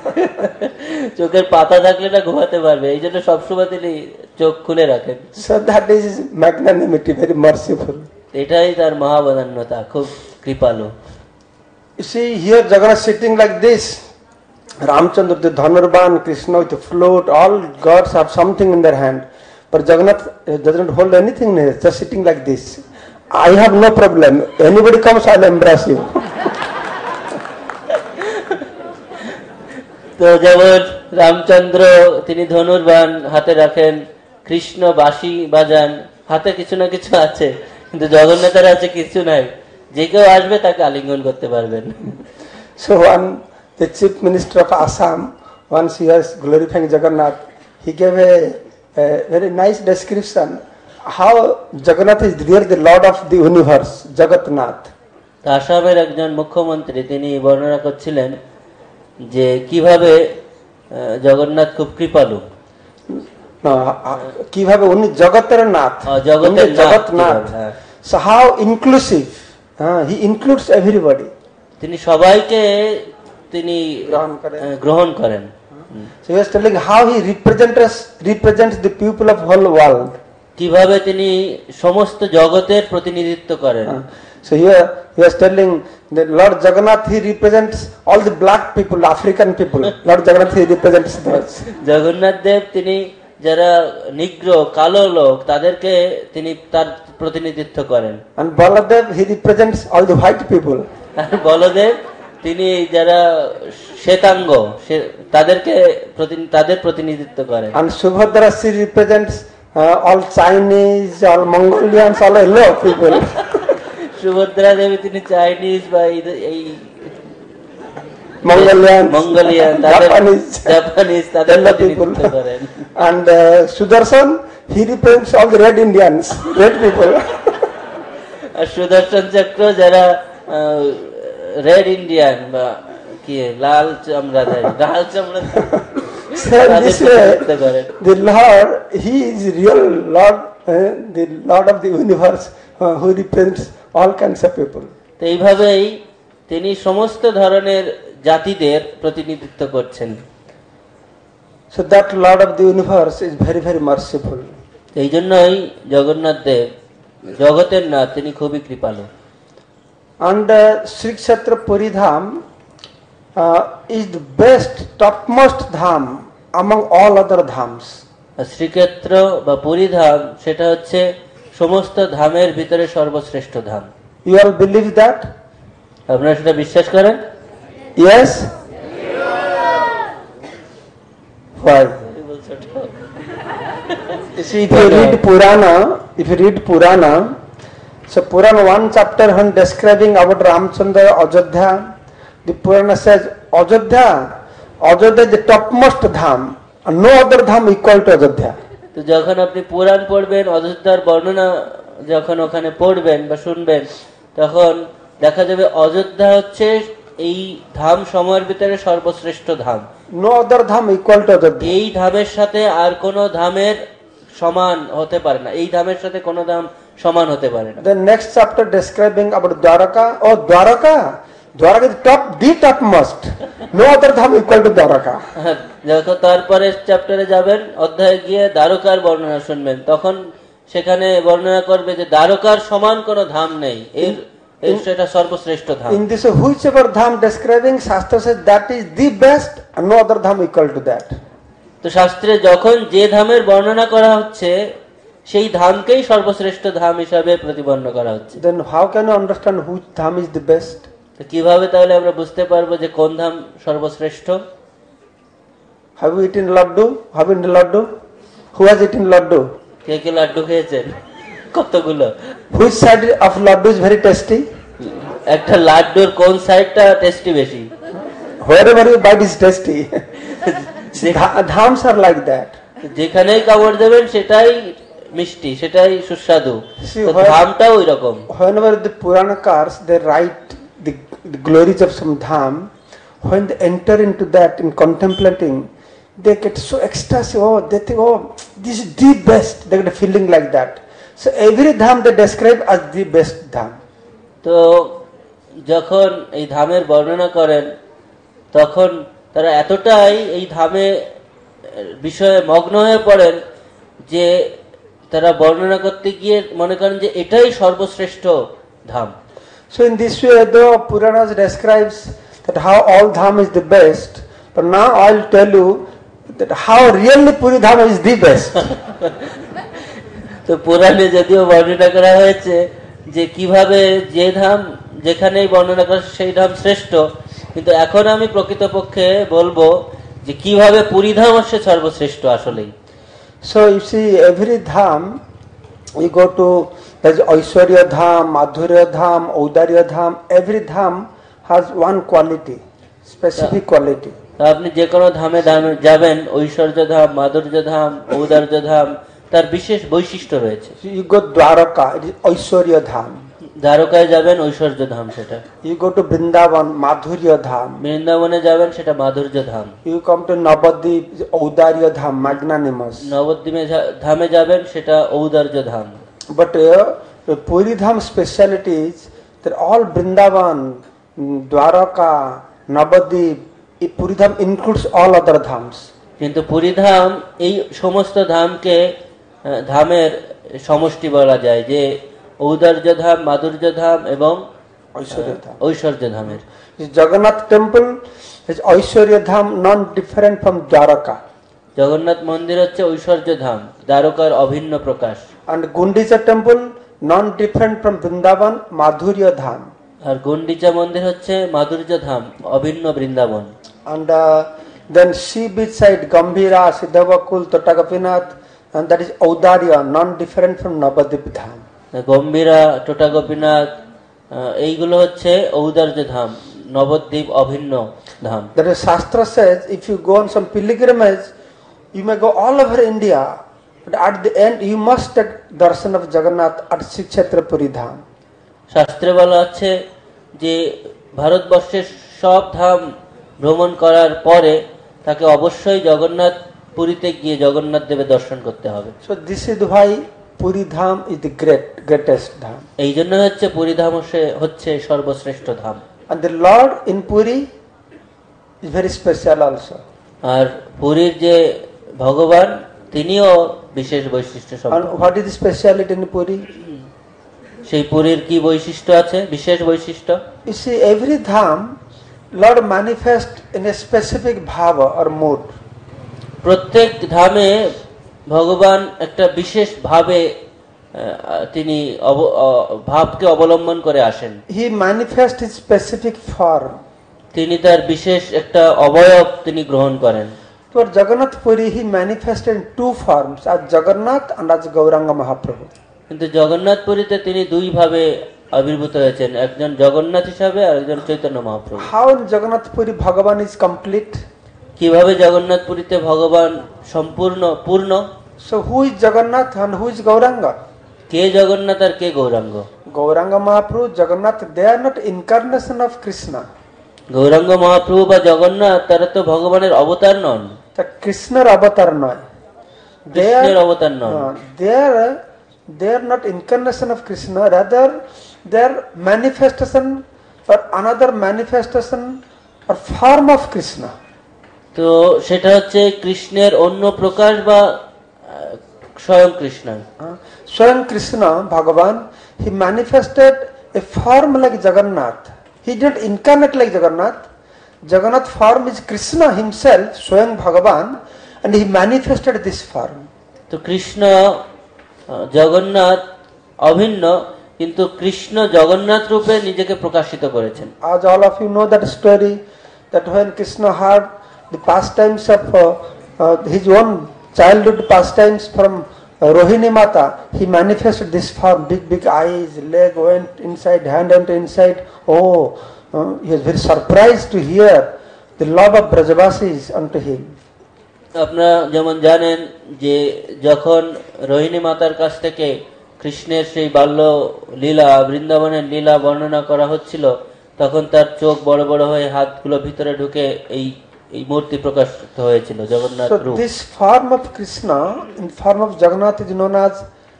S2: চোখের পাতা থাকলে না ঘুমাতে পারবে, এই জন্য সবসময় তিনি চোখ খুলে রাখেন।
S1: So that is magnanimity, very merciful.
S2: এটাই তার মহাবদান্যতা, খুব কৃপালু।
S1: You see, here Jagannath sitting like this. Ramchandra, the Dhanurban, Krishna with the flute, all gods have something in their hand. But Jagannath doesn't hold anything in his, just sitting like this. I have no problem. Anybody comes, I'll embrace you.
S2: তো যেমন রামচন্দ্র তিনি ধনুর্বাণ হাতে রাখেন, কৃষ্ণ বাঁশি বাজান, হাতে কিছু না কিছু আছে, কিন্তু জগন্নাথের আছে কিছু নাই। যে কেউ আসবে তাকে আলিঙ্গন করতে পারবেন।
S1: So the chief minister of Assam, once he was glorifying Jagannath, he gave a a very nice description how Jagannath is really the Lord of the universe, Jagatnath.
S2: তা আসামের একজন মুখ্যমন্ত্রী তিনি বর্ণনা করছিলেন যে কিভাবে জগন্নাথ খুব কৃপালু।
S1: কিভাবে উনি জগতের Nath, Jagannath. So how inclusive, he includes everybody.
S2: তিনি সবাইকে তিনি গ্রহণ করেন।
S1: So he was telling how he represents the people of whole world.
S2: কিভাবে তিনি সমস্ত জগতের প্রতিনিধিত্ব করেন।
S1: So here he was telling that Lord Jagannath, he represents all the black people, African people. Lord Jagannath, he represents those.
S2: Jagannath দেব তিনি যারা নিগ্র কালো লোক তাদেরকে তিনি তার প্রতিনিধিত্ব করেন।
S1: And Baladev, he represents all the white people.
S2: আর বলদেব তিনি যারা শ্বেতাঙ্গ তাদেরকে তাদের প্রতিনিধিত্ব করেন।
S1: And Subhadra, she represents all Chinese, all Mongolians, all hello people.
S2: Subhadra দেবী তিনি চাইনিজ বা এই
S1: Mongolian,
S2: জাপানিজ তাদের প্রতিনিধিত্ব করেন।
S1: And Sudarshan, he represents all the red Indians, red people.
S2: আর সুদর্শন চক্র যারা রেড ইন্ডিয়ান বা কি লাল চামড়াধারী
S1: This way, the Lord, he is real Lord, the Lord of the universe, who represents all kinds of people.
S2: তো এইভাবেই তিনি সমস্ত ধরনের জাতিদের প্রতিনিধিত্ব করছেন।
S1: So that Lord of the universe is very, very merciful.
S2: এই জন্যই জগন্নাথ দেব জগতের নাথ, তিনি খুবই কৃপালু।
S1: And Sri Kshetra Puri Dham is the best, topmost dham among all other dhams.
S2: Srikshetra বা পুরী ধাম সেটা হচ্ছে সমস্ত ধামের ভিতরে সর্বশ্রেষ্ঠ ধাম।
S1: You all believe that?
S2: আপনারা সেটা বিশ্বাস করেন?
S1: Yes. Why? If you read Purana, so Purana 1 chapter when describing about Ramchandra Ajodhya, the Purana says Ajodhya is the topmost dham, and no other dham equal to Ajodhya.
S2: তো যখন আপনি পুরাণ পড়বেন, অযোধ্যার বর্ণনা যখন ওখানে পড়বেন বা শুনবেন, তখন দেখা যাবে অযোধ্যা হচ্ছে এই ধাম সময়ের ভিতরে সর্বশ্রেষ্ঠ ধাম।
S1: No other dham equal to Ajodhya.
S2: এই ধামের সাথে আর কোন ধামের সমান হতে পারে না, এই ধামের সাথে কোন ধাম সমান হতে পারে না।
S1: The next chapter describing about Dwaraka, Dwaraka is the topmost. No other dham equal to Dwaraka.
S2: যখন তারপরে চ্যাপ্টারে যাবেন, অধ্যায়ে গিয়ে দ্বারকার বর্ণনা শুনবেন, তখন সেখানে বর্ণনা করবে যে দ্বারকার সমান কোন ধাম নেই, এর সেটা সর্বশ্রেষ্ঠ ধাম।
S1: In this whichever dham describing, Shastra says that is the best, and no other dham equal to that.
S2: তো শাস্ত্রে যখন যে ধামের বর্ণনা করা হচ্ছে সেই ধামকেই সর্বশ্রেষ্ঠ ধাম হিসাবে প্রতিপন্ন করা হচ্ছে।
S1: Then how can you understand which dham is the best?
S2: তো কিভাবে তাহলে আমরা বুঝতে পারবো যে কোন ধাম সর্বশ্রেষ্ঠ?
S1: Have you eaten laddu? Have you eaten laddu? Who has eaten laddu?
S2: কে কে লাড্ডু খেয়েছেন? কতগুলো?
S1: Which side of laddu is very tasty?
S2: একটা লাড্ডুর কোন সাইডটা টেস্টি বেশি?
S1: Wherever you bite is tasty. Dhams are like that.
S2: যেখানেই কামড় দেবেন সেটাই মিষ্টি, সেটাই সুস্বাদু। ধামটাও ওই রকম।
S1: Whenever the Puranakars they write the glories of some dham, when they enter into that in contemplating, they get so ecstasy. Oh, they think, oh, this is the best. They get a feeling like that. So every dham they describe as the best dham.
S2: তো যখন এই ধামের বর্ণনা করেন, তখন তারা এতটাই এই ধামে বিষয়ে মগ্ন হয়ে পড়েন যে তারা বর্ণনা করতে গিয়ে মনে করেন যে এটাই সর্বশ্রেষ্ঠ ধাম।
S1: So in this way, the Puranas describes that how all dham is the best, but now I'll tell you that how really Puri Dham is the best.
S2: তো পুরাণে যদিও বর্ণনা করা হয়েছে যে কিভাবে যে ধাম যেখানেই বর্ণনা করা সেই ধাম শ্রেষ্ঠ, কিন্তু এখন আমি প্রকৃতপক্ষে বলবো যে কিভাবে পুরী ধাম হচ্ছে সর্বশ্রেষ্ঠ আসলেই।
S1: So you see, every dham you go to, there's Aishwarya Dham, Madhurya Dham, Audarya Dham. Every dham has one quality, specific quality.
S2: তা আপনি যে কোনো ধামে ধামে যাবেন, ঐশ্বর্য ধাম, মাধুর্য ধাম, ঔদার্য ধাম, তার বিশেষ বৈশিষ্ট্য রয়েছে।
S1: You go Dwaraka, it is Aishwarya Dham.
S2: দ্বারকায় যাবেন, ঐশ্বর্য ধাম সেটা।
S1: You go to Vrindavan, Madhurya Dham.
S2: বৃন্দাবনে যাবেন, সেটা মাধুর্য ধাম।
S1: You come to Navadvip, Audarya Dham, magnanimous.
S2: নবদ্বীপে ধামে যাবেন, সেটা ঔদার্য ধাম।
S1: But the Puri Dham speciality is that all Vrindavan, Dwaraka, Navadvip, Puri Dham includes all other dhams.
S2: কিন্তু পুরী ধাম এই সমস্ত ধামকে ধামের সমষ্টি বলা যায়, যে ঔদার্য ধাম, মাধুর্য ধাম এবং ঐশ্বর্য ধামের।
S1: Jagannath temple is Aishwarya Dham, non different from Dwaraka.
S2: Jagannath মন্দির হচ্ছে ঐশ্বর্য ধাম, দ্বারকার অভিন্ন প্রকাশ।
S1: And Gundicha temple, non different from Vrindavan, Madhurya Dham.
S2: আর গুন্ডিচা মন্দির হচ্ছে মাধুর্য ধাম, অভিন্ন Vrindavan.
S1: And then sea beach side, Gambhira, Siddhavakul, Totagopinath, and that is Audarya, non different from Navadvip Dham.
S2: Gambhira, টোটা গোপীনাথ, এইগুলো হচ্ছে ঔদার্য ধাম, নবদ্বীপ অভিন্ন ধাম।
S1: That is Shastra says, if you go on some pilgrimage, you may go all over India, but at the end you must take darshan of Jagannath at Sri Kshetra Puri Dham.
S2: শাস্ত্রে বলা আছে যে ভারতবর্ষের সব ধাম ভ্রমণ করার পরে তাকে অবশ্যই জগন্নাথ পুরীতে গিয়ে জগন্নাথ দেবের দর্শন করতে হবে।
S1: So this is why Puri Dham is the greatest Dham.
S2: এই জন্য হচ্ছে পুরী ধাম হচ্ছে সর্বশ্রেষ্ঠ ধাম।
S1: And the Lord in Puri is very special also.
S2: আর পুরীর যে ভগবান, তিনিও বিশেষ বৈশিষ্ট্য সম্পন্ন।
S1: And what is the speciality in Puri?
S2: সেই পুরীর কি বৈশিষ্ট্য আছে, বিশেষ বৈশিষ্ট্য?
S1: You see, every Dham, Lord manifest in a specific bhava or mood.
S2: প্রত্যেক ধামে ভগবান একটা বিশেষ ভাবে তিনি ভাবকে অবলম্বন করে আসেন।
S1: He manifests his specific form.
S2: তিনি তার বিশেষ একটা অবয়ব তিনি গ্রহণ করেন।
S1: For Jagannath Puri, he manifested in two forms, as Jagannath and as Gauranga Mahaprabhu.
S2: কিন্তু জগন্নাথ পুরীতে তিনি দুই ভাবে আবির্ভূত হয়েছেন, একজন জগন্নাথ হিসাবে আর একজন Chaitanya Mahaprabhu.
S1: How in Jagannath Puri Bhagavan is complete?
S2: কিভাবে জগন্নাথ পুরীতে ভগবান সম্পূর্ণ পূর্ণ?
S1: So who is Jagannath and who is Gauranga?
S2: K Jagannath R K Gauranga?
S1: Gauranga Mahaprabhu, Jagannath, they are not incarnation of Krishna.
S2: Gauranga Mahaprabhu বা জগন্নাথ তারা তো ভগবানের অবতার নন,
S1: The Krishna avatar noy.
S2: কৃষ্ণের অবতার নন।
S1: They are not incarnation of Krishna, rather they are manifestation or another manifestation or form of Krishna.
S2: তো সেটা হচ্ছে কৃষ্ণের অন্য প্রকাশ বা স্বয়ং Krishna.
S1: Swayam Krishna, Bhagavan, he manifested a form like Jagannath. He did not incarnate like Jagannath. Jagannath form is Krishna himself, Swayam Bhagavan, and he manifested this form.
S2: তো কৃষ্ণ জগন্নাথ অভিন্ন, কিন্তু কৃষ্ণ জগন্নাথ রূপে নিজেকে প্রকাশিত করেছেন।
S1: As all of you know that story, that when Krishna heard the pastimes of his own childhood pastimes from Rohini Mata, he manifested this form, big eyes, leg went inside, hand went inside. He was very surprised to hear the love of Brajavasis unto him.
S2: আপনারা যেমন জানেন যে যখন রোহিণী মাতার কাছ থেকে কৃষ্ণের সেই বাল্য লীলা, বৃন্দাবনের লীলা বর্ণনা করা হচ্ছিল, তখন তার চোখ বড় বড় হয়ে হাতগুলো ভিতরে ঢুকে এই মূর্তি প্রকাশিত হয়েছিল, জগন্নাথ রূপ।
S1: So this form of Krishna in form of Jagannath is known as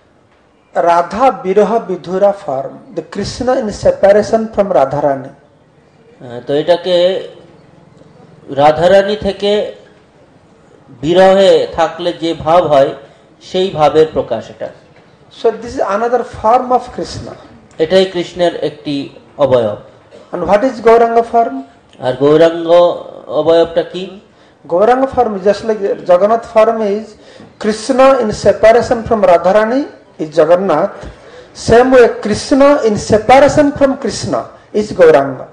S1: Radha Biraha Vidura form, the Krishna in separation from Radharani.
S2: তো এটাকে রাধারানী থেকে বিরহে থাকলে যে ভাব হয় সেই ভাবের প্রকাশ এটা।
S1: So this is another form of Krishna.
S2: এটাই কৃষ্ণের একটি অবয়ব।
S1: And what is Gauranga form?
S2: আর গৌরাঙ্গ অবয়বটা কি?
S1: Gauranga form is just like Jagannath form is Krishna in separation from Radharani is Jagannath. Same way Krishna in separation from Krishna is Gauranga.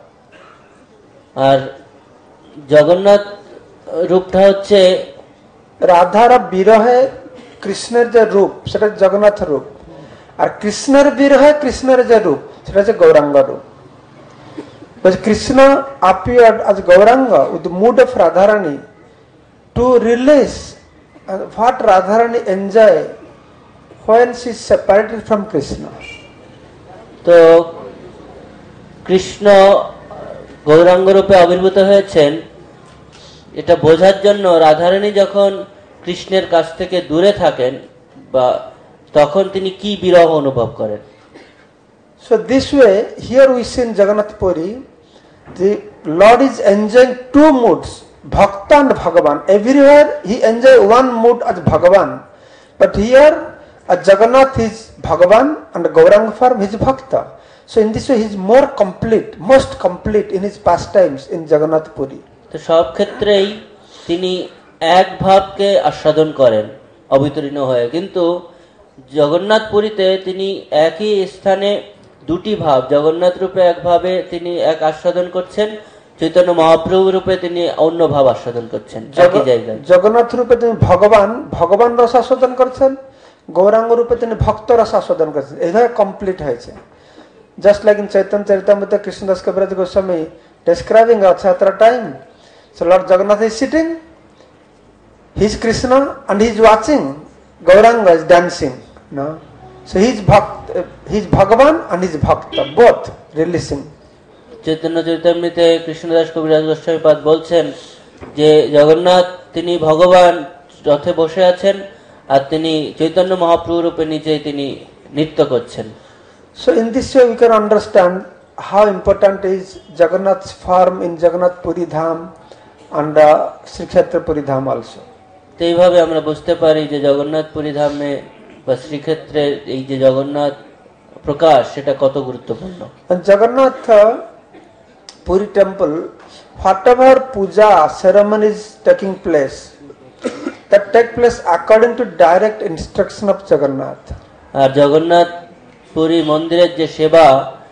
S2: আর জগন্নাথ রূপটা হচ্ছে
S1: রাধার বিরহে কৃষ্ণের যে রূপ সেটা জগন্নাথ রূপ, আর কৃষ্ণের বিরহে কৃষ্ণের যে রূপ সেটা হচ্ছে গৌরাঙ্গ রূপ। But Krishna appeared as Gauranga with the mood of Radharani to release what Radharani enjoy when she is separated from Krishna.
S2: তো কৃষ্ণ গৌরাঙ্গ রূপে আবির্ভূত হয়েছেন এটা বোঝার জন্য রাধারানী যখন কৃষ্ণের কাছ থেকে দূরে থাকেন বা তখন তিনি কি বিরহ অনুভব করেন।
S1: So this way, here we see in Jagannath Puri, the Lord is enjoying two moods, Bhakta and Bhagavan. Everywhere he enjoy one mood as Bhagavan, but here as Jagannath is Bhagavan and Gauranga form is Bhakta. So in this way he is more complete, most complete in his pastimes in Jagannath Puri.
S2: তো সব ক্ষেত্রেই তিনি এক ভাবকে আস্বাদন করেন অবিতরণ হয়ে, কিন্তু জগন্নাথ পুরীতে তিনি একই স্থানে দুটি ভাব, জগন্নাথ রূপে এক ভাবে তিনি এক আস্বাদন করছেন, চৈতন্য মহাপ্রভু রূপে তিনি অন্য ভাব আস্বাদন করছেন একই জায়গায়।
S1: জগন্নাথ রূপে তিনি ভগবান রস আস্বাদন করছেন, গৌরাঙ্গ রূপে তিনি ভক্ত রস আস্বাদন করছেন, এইভাবে কমপ্লিট হয়েছে। Just like in Chaitanya Charitamrita, Krishnadas Kaviraj Goswami describing Rathayatra time, so Lord Jagannath is sitting, he is Krishna and he is watching, Gauranga is dancing. No? So he is Bhagavan and he is Bhakta, both releasing.
S2: Chaitanya চরিতামৃতে Krishnadas কবিরাজ গোস্বামী পাদ বলছেন যে জগন্নাথ তিনি ভগবান রথে বসে আছেন আর তিনি চৈতন্য মহাপ্রভু রূপে নিজেই তিনি নৃত্য করছেন।
S1: So in this way we can understand how important is Jagannath's form in Jagannath Puri Dham and Sri Kshetra Puri Dham also.
S2: তো এইভাবে আমরা বুঝতে পারি যে জগন্নাথ পুরী ধামে বা শ্রীক্ষেত্রে এই যে জগন্নাথ প্রকাশ সেটা কত গুরুত্বপূর্ণ।
S1: And Jagannath Puri temple, whatever puja ceremonies taking place, that take place according to direct instruction of Jagannath.
S2: আর জগন্নাথ পুরী মন্দিরের যে সেবা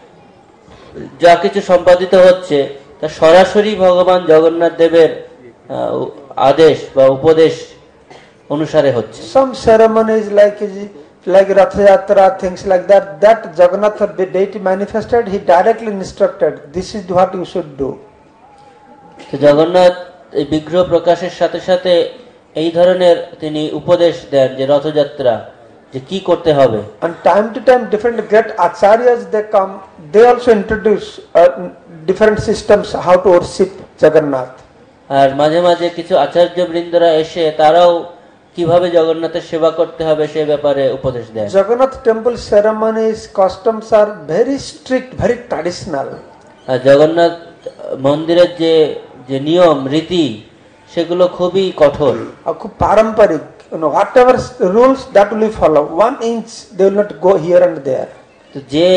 S2: যা কিছু সম্পাদিত হচ্ছে তা সরাসরি ভগবান জগন্নাথ দেবের আদেশ বা উপদেশ অনুসারে হচ্ছে।
S1: Some ceremonies like Ratha Yatra, things like that Jagannath deity manifested, he directly instructed, this is what you should do.
S2: তো জগন্নাথ এই বিগ্রহ প্রকাশের সাথে সাথে এই ধরনের তিনি উপদেশ দেন যে রথযাত্রা যে কি করতে হবে।
S1: And time to time different great acharyas they come, they also introduce different systems how to worship Jagannath.
S2: আর মাঝে মাঝে কিছু আচার্য বৃন্দরা এসে তারাও কিভাবে জগন্নাথের সেবা করতে হবে সে ব্যাপারে উপদেশ দেন।
S1: Jagannath temple ceremonies, customs are very strict, very traditional.
S2: আর জগন্নাথ মন্দিরের যে নিয়ম রীতি সেগুলো খুবই কঠোর,
S1: খুব পারম্পরিক, whatever rules that will be follow, 1 inch they will not go here and there.
S2: তো যে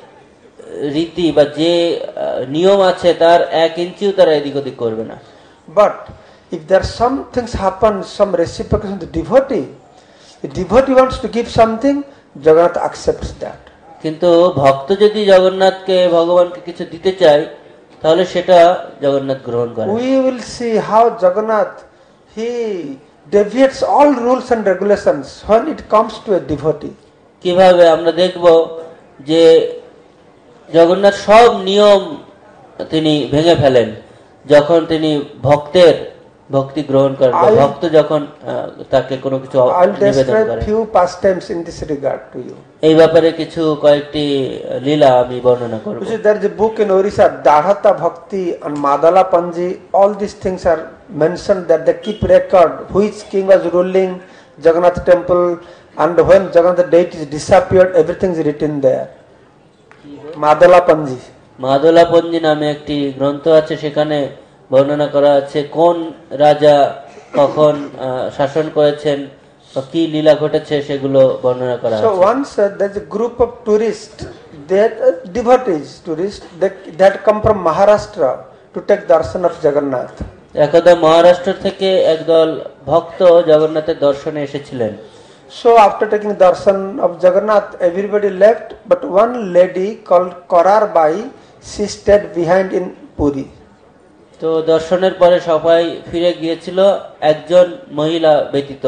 S2: রীতি বা যে নিয়ম আছে তার 1 ইঞ্চিও তারা এদিক ওদিক করবে না।
S1: But if there some things happen, some reciprocation, the devotee wants to give something, Jagannath accepts that.
S2: কিন্তু ভক্ত যদি জগন্নাথকে ভগবানকে কিছু দিতে চায় তাহলে সেটা জগন্নাথ গ্রহণ করে।
S1: We will see how Jagannath he deviates all rules and regulations when it comes to a devotee.
S2: কিভাবে আমরা দেখব যে জগন্নাথ সব নিয়ম তিনি ভেঙে ফেলেন যখন তিনি ভক্তের ভক্তি গ্রহণ করেন, ভক্ত যখন তাকে কোনো কিছু নিবেদন করেন।
S1: few pastimes in this regard to you.
S2: এই ব্যাপারে কিছু কয়েকটি লীলা আমি বর্ণনা করব।
S1: There is a book in Orissa, Dadhata Bhakti and Madala Panji, all these things are mentioned that they keep record which king was ruling Jagannath temple and when Jagannath deity disappeared, everything is written there. Madala Panji.
S2: Madla পঞ্জি নামে একটি গ্রন্থ আছে, সেখানে বর্ণনা করা আছে কোন রাজা কখন শাসন করেছেন বা কি লীলা ঘটেছে সেগুলো বর্ণনা করা আছে।
S1: So once there is a group of tourists, devotees tourists that come from Maharashtra to take darshan of Jagannath.
S2: একদা মহারাষ্ট্র থেকে একদল ভক্ত জগন্নাথের দর্শনে এসেছিলেন।
S1: So after taking darshan of Jagannath, everybody left, but one lady called Korarbai, she stayed behind in Puri.
S2: তো দর্শনের পরে সবাই ফিরে গিয়েছিল, একজন মহিলা ব্যতীত,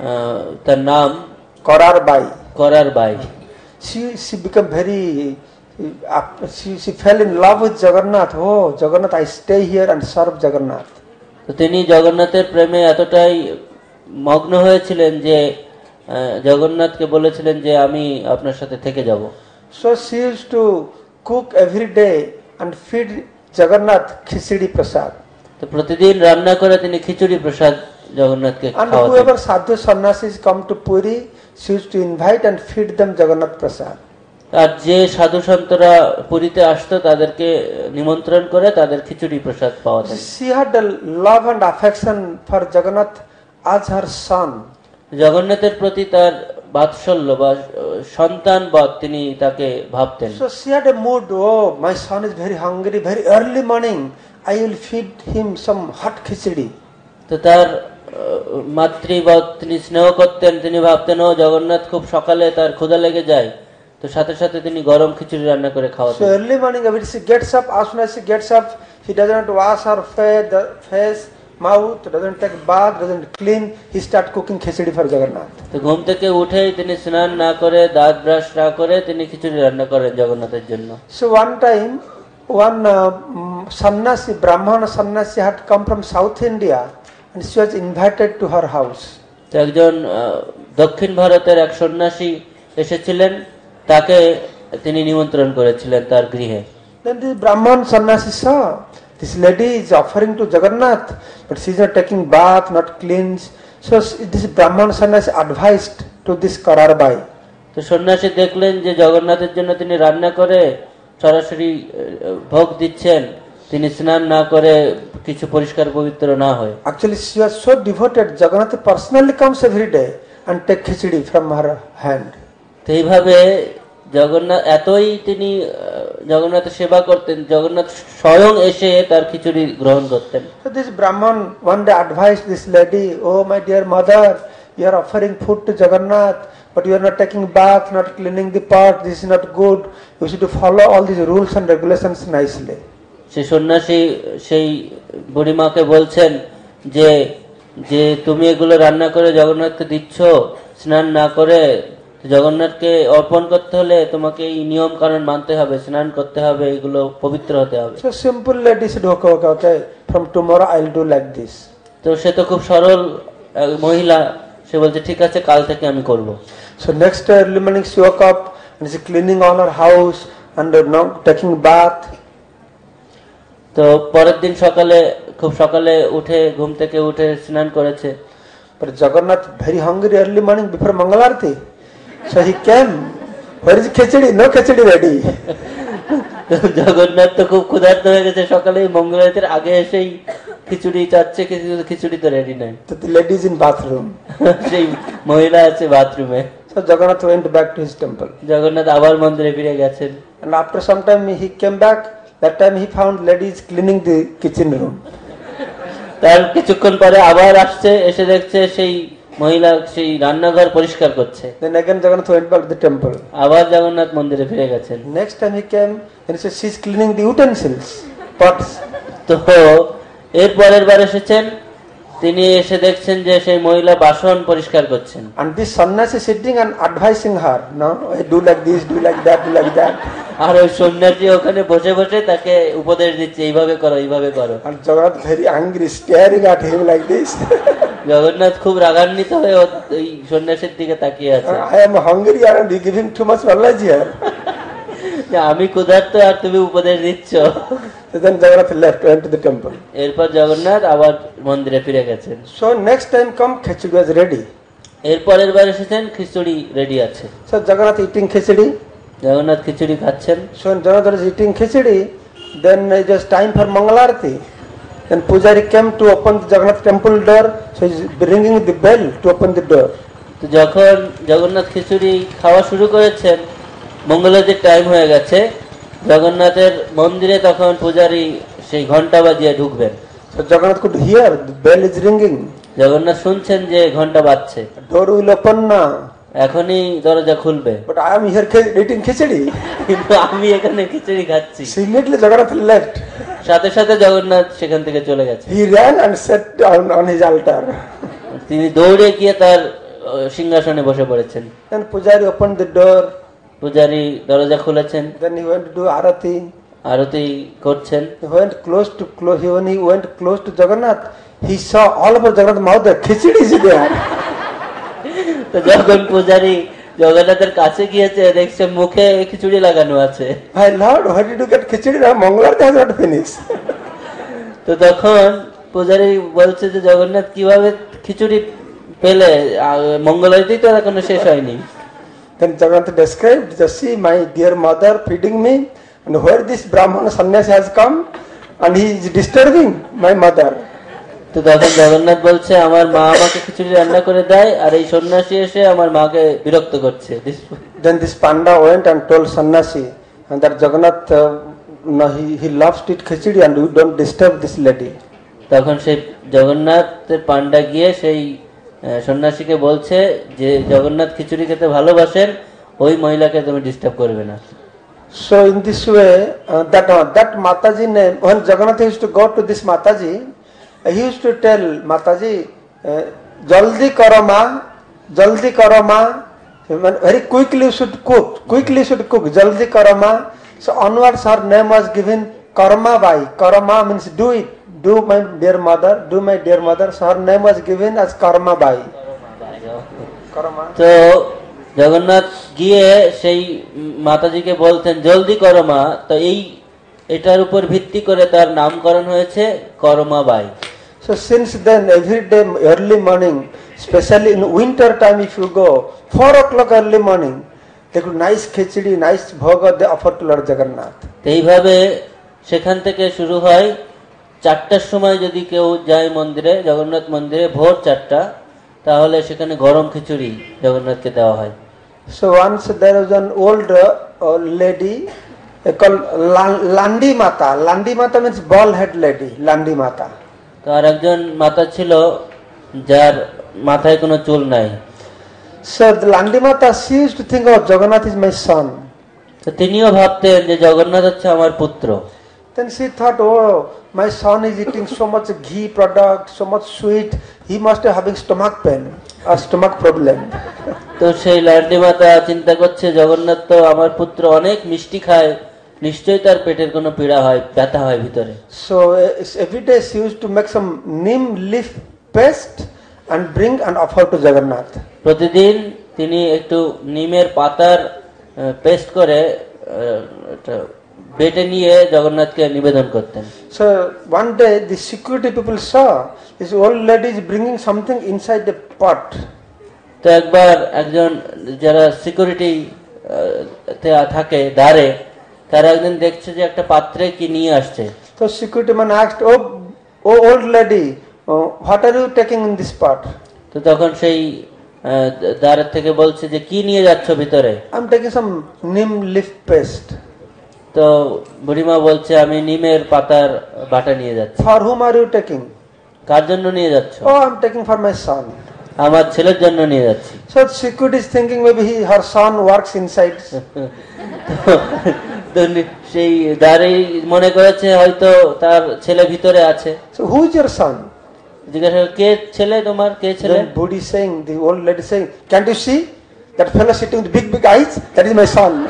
S2: তার নাম
S1: Korarbai.
S2: Korarbai.
S1: She became very She fell in love with Jagannath. Oh, Jagannath, I stay here and serve Jagannath.
S2: তো তিনি জগন্নাথের প্রেমে এতটাই মগ্ন হয়েছিলেন যে জগন্নাথকে বলেছিলেন যে আমি আপনার সাথে থেকে যাব।
S1: So she used to cook every day and feed Jagannath khichdi prasad.
S2: তো প্রতিদিন রান্না করে তিনি খিচুড়ি প্রসাদ জগন্নাথকে
S1: And
S2: খাওয়াতেন।
S1: whoever sadhu sannyasis come to Puri, she used to invite and feed them Jagannath prasad.
S2: আর যে সাধু সন্তরা পুরীতে আসতো তাদেরকে নিমন্ত্রণ করে তাদের খিচুড়ি প্রসাদ পাওয়াতেন।
S1: She had a love and affection for Jagannath as her son.
S2: জগন্নাথের প্রতি তার বাৎসল্য বা সন্তান বৎ তিনি তাকে ভাবতেন।
S1: So she had a mood, oh, my son is very hungry, very early morning, I will feed him some hot khichdi.
S2: তো তার মাতৃবৎ তিনি স্নেহ করতেন, তিনি ভাবতেন ও জগন্নাথ খুব সকালে তার ক্ষুধা লেগে যায়, তো সাথে সাথে তিনি গরম খিচুড়ি রান্না করে
S1: So
S2: খাওয়াতেন।
S1: early morning, when she gets up, as soon as she gets up, she doesn't wash her face, mouth, doesn't take bath, doesn't clean, he start cooking khichdi for Jagannath.
S2: তো ঘুম থেকে উঠেই তিনি স্নান না করে দাঁত ব্রাশ না করে তিনি খিচুড়ি রান্না করেন জগন্নাথের জন্য।
S1: So one time, one sannyasi, Brahmana sannyasi had come from South India and she was invited to her house.
S2: তো একজন দক্ষিণ ভারতের এক সন্ন্যাসী এসেছিলেন, তাকে তিনি নিমন্ত্রণ করেছিলেন তার গৃহে।
S1: Then the Brahman sannyasi saw this lady is offering to Jagannath, but she is not taking bath, not cleans. So this Brahman sannyasi advised to this Kararbai.
S2: তো সন্ন্যাসী দেখলেন যে জগন্নাথের জন্য তিনি রান্না করে সরাসরি ভোগ দিচ্ছেন, তিনি স্নান না করে কিছু পরিষ্কার পবিত্র না হয়।
S1: Actually, she was so devoted. Jagannath personally comes every day and take khichdi from her hand.
S2: তো এইভাবে জগন্নাথ এতই তিনি জগন্নাথের সেবা করতেন, জগন্নাথ স্বয়ং এসে তার খিচুড়ি গ্রহণ করতেন।
S1: So this Brahman one day advised this lady, oh my dear mother, you are offering food to Jagannath, but you are not taking bath, not cleaning the pot, this is not good. You should follow all these rules and regulations nicely.
S2: সেই সন্ন্যাসী সেই বুড়িমাকে বলছেন যে যে তুমি এগুলো রান্না করে জগন্নাথকে দিচ্ছ স্নান না করে, জগন্নাথকে অর্পণ করতে হলে তোমাকে এই নিয়ম কানুন মানতে হবে, স্নান করতে হবে, এগুলো পবিত্র হতে হবে।
S1: So simple lady said, okay, okay, okay, from tomorrow I'll do like this.
S2: তো সে তো খুব সরল মহিলা, সে বলছে ঠিক আছে কাল থেকে আমি করব।
S1: So next day early morning she woke up and she cleaning all her house and now taking bath.
S2: তো পরের দিন সকালে খুব সকালে উঠে ঘুম থেকে উঠে স্নান করেছে।
S1: But Jagannath very hungry early morning before Mangalarti. So he came. Where is khichdi? No khichdi ready.
S2: Jagannath তো খুব ক্ষুধার্ত হয়ে গেছে, সকালে মঙ্গল আরতির আগে এসেই খিচুড়ি চাচ্ছে, কিন্তু খিচুড়ি তো রেডি নাই।
S1: So the lady is in bathroom.
S2: সেই মহিলা আছে বাথরুমে।
S1: So Jagannath went back to his temple.
S2: Jagannath আবার মন্দিরে ফিরে গেছেন।
S1: And after some time he came back. That time he found lady is cleaning the kitchen room.
S2: তার কিছুক্ষণ পরে আবার আসছে, এসে দেখছে সেই মহিলা সেই রান্নাঘর পরিষ্কার করছে।
S1: Then again Jagannath went back to the temple.
S2: আবার জগন্নাথ মন্দিরে ফিরে গেছেন।
S1: Next time he came and he said she's cleaning the utensils, pots.
S2: তো এর পরের বার এসেছেন, তিনি এসে দেখছেন যে সেই মহিলা বাসন পরিষ্কার করছেন।
S1: And this sannyasi sitting and advising her, no, do like this, do like that, do like that.
S2: আর ওই সন্ন্যাসী ওখানে বসে বসে তাকে উপদেশ দিচ্ছে, এইভাবে করো, এইভাবে করো।
S1: And Jagannath very angry, staring at him like this.
S2: Jagannath খুব রাগান্বিত হয়ে ওই সন্ন্যাসীর দিকে তাকিয়ে আছে।
S1: I am hungry and you giving too much knowledge here.
S2: আমি ক্ষুধার্ত আর তুমি উপদেশ দিচ্ছ।
S1: Then Jagannath left, went to the temple.
S2: এরপর জগন্নাথ আবার মন্দিরে ফিরে গেছেন।
S1: So next time come, khichdi was ready.
S2: এর পরের বার এসেছেন, খিচুড়ি রেডি আছে।
S1: So Jagannath eating khichdi.
S2: Jagannath খিচুড়ি খাচ্ছেন।
S1: So when Jagannath is eating khichdi, then it was time for Mangalarti. Then Pujari came to open the Jagannath temple door. So he is ringing the bell to open the door.
S2: তো যখন জগন্নাথ খিচুড়ি খাওয়া শুরু করেছেন, মঙ্গলারতির টাইম হয়ে গেছে, জগন্নাথের মন্দিরে তখন পূজারী সেই ঘন্টা বাজিয়ে ঢুকবেন।
S1: So Jagannath could hear the bell is ringing.
S2: Jagannath শুনছেন যে ঘন্টা বাজছে,
S1: Door will open now.
S2: এখনই দরজা খুলবে,
S1: But I am here eating khichdi.
S2: কিন্তু আমি এখানে খিচুড়ি খাচ্ছি।
S1: So immediately Jagannath left.
S2: সাথে সাথে জগন্নাথ সেখান থেকে চলে গেছে।
S1: He ran and sat on his altar.
S2: তিনি দৌড়ে গিয়ে তার সিংহাসনে বসে পড়েছেন।
S1: Then Pujari opened the door
S2: পূজারী দরজা খুলেছেন,
S1: Then he went to do arati.
S2: আরতি করছেন।
S1: He went close to when he went close to Jagannath, he saw all over Jagannath's mouth the khichdi is there.
S2: তো যখন পূজারী জগন্নাথের কাছে গিয়েছে, দেখছে মুখে খিচুড়ি লাগানো আছে।
S1: My Lord, where did you get khichdi? Mangalarti has not finished.
S2: তো তখন পূজারী বলছে যে জগন্নাথ কিভাবে খিচুড়ি পেলে, মঙ্গল আরতি তো এখনো শেষ হয়নি।
S1: Then Jagannath described, just see my dear mother feeding me, and where this Brahmana sannyasi has come, and he is disturbing my mother.
S2: তো তখন জগন্নাথ বলছে আমার মা আমাকে খিচুড়ি রান্না করে দেয়, আর এই সন্ন্যাসী এসে আমার মাকে বিরক্ত করছে।
S1: Then this Panda went and told sannyasi and that Jagannath, no, he loves to eat khichdi and you don't disturb this lady.
S2: তখন সেই জগন্নাথের পান্ডা গিয়ে সেই সন্ন্যাসীকে বলছে যে জগন্নাথ খিচুড়ি খেতে ভালোবাসেন, ওই মহিলাকে তুমি ডিস্টার্ব করবে না।
S1: So in this way, that Mataji name, when Jagannath used to go to this Mataji, he used to tell Mataji, jaldi karo ma, very quickly you should cook, jaldi karo ma. So onwards her name was given Karma Bai. Karma means do it, do my dear mother. So her name was given as Karma Bai. Karma.
S2: তো জগন্নাথ গিয়ে সেই মাতাজিকে বলতেন জলদি করো মা, তো এটার উপর ভিত্তি করে তার নামকরণ হয়েছে করমাবাই।
S1: So since then every day early morning, especially in winter time, if you go 4 o'clock early morning, they could nice khichdi, nice bhoga they offer to Lord Jagannath.
S2: এইভাবে সেখান থেকে শুরু হয়। 4টার সময় যদি কেউ যায় মন্দিরে, জগন্নাথ মন্দিরে ভোর 4টা, তাহলে সেখানে গরম খিচুড়ি জগন্নাথকে দেওয়া হয়।
S1: So once there was an old lady called Landi Mata. Landi Mata means bald head lady. Landi Mata.
S2: তো আর একজন মাতা ছিল যার মাথায় কোনো চুল নাই।
S1: So the Landi Mata, she used to think, oh, Jagannath is my son.
S2: তো তিনিও ভাবতেন যে জগন্নাথ হচ্ছে আমার পুত্র।
S1: Then she thought, oh, my son is eating so much ghee product, so much sweet, he must be having stomach pain or stomach problem.
S2: তো সেই লাড্ডি মাতা চিন্তা করছে জগন্নাথ তো আমার পুত্র অনেক মিষ্টি খায়, নিশ্চয়ই তার পেটের কোনো পীড়া হয়, ব্যথা হয় ভিতরে।
S1: So every day she used to make some neem leaf paste and bring and offer to Jagannath.
S2: প্রতিদিন তিনি একটু নিমের পাতার পেস্ট করে বেটে নিয়ে জগন্নাথকে নিবেদন করতেন।
S1: So one day the security people saw this old lady is bringing something inside the pot.
S2: তো একবার একজন যারা সিকিউরিটি থাকে দ্বারে, তারা একদিন দেখছে যে একটা পাত্রে কি নিয়ে আসছে।
S1: So security man asked, oh old lady, what are you taking in this pot?
S2: তো তখন সেই দ্বারের থেকে বলছে যে কি নিয়ে যাচ্ছ ভিতরে?
S1: I'm taking some neem leaf paste.
S2: তো বুড়িমা বলছে আমি নিমের পাতার বাটা নিয়ে যাচ্ছি।
S1: For whom are you taking?
S2: কার জন্য নিয়ে যাচ্ছ?
S1: Oh, I'm taking for my son.
S2: আমার ছেলের জন্য নিয়ে যাচ্ছি।
S1: So security is thinking maybe her son works inside.
S2: তো সেই দ্বারে মনে করেছে হয়তো তার ছেলে ভিতরে আছে।
S1: So who is your son?
S2: জিজ্ঞাসা কে ছেলে তোমার, কে ছেলে?
S1: Then Buddhi saying, the old lady saying, can't you see that fellow sitting with big eyes? That is my son.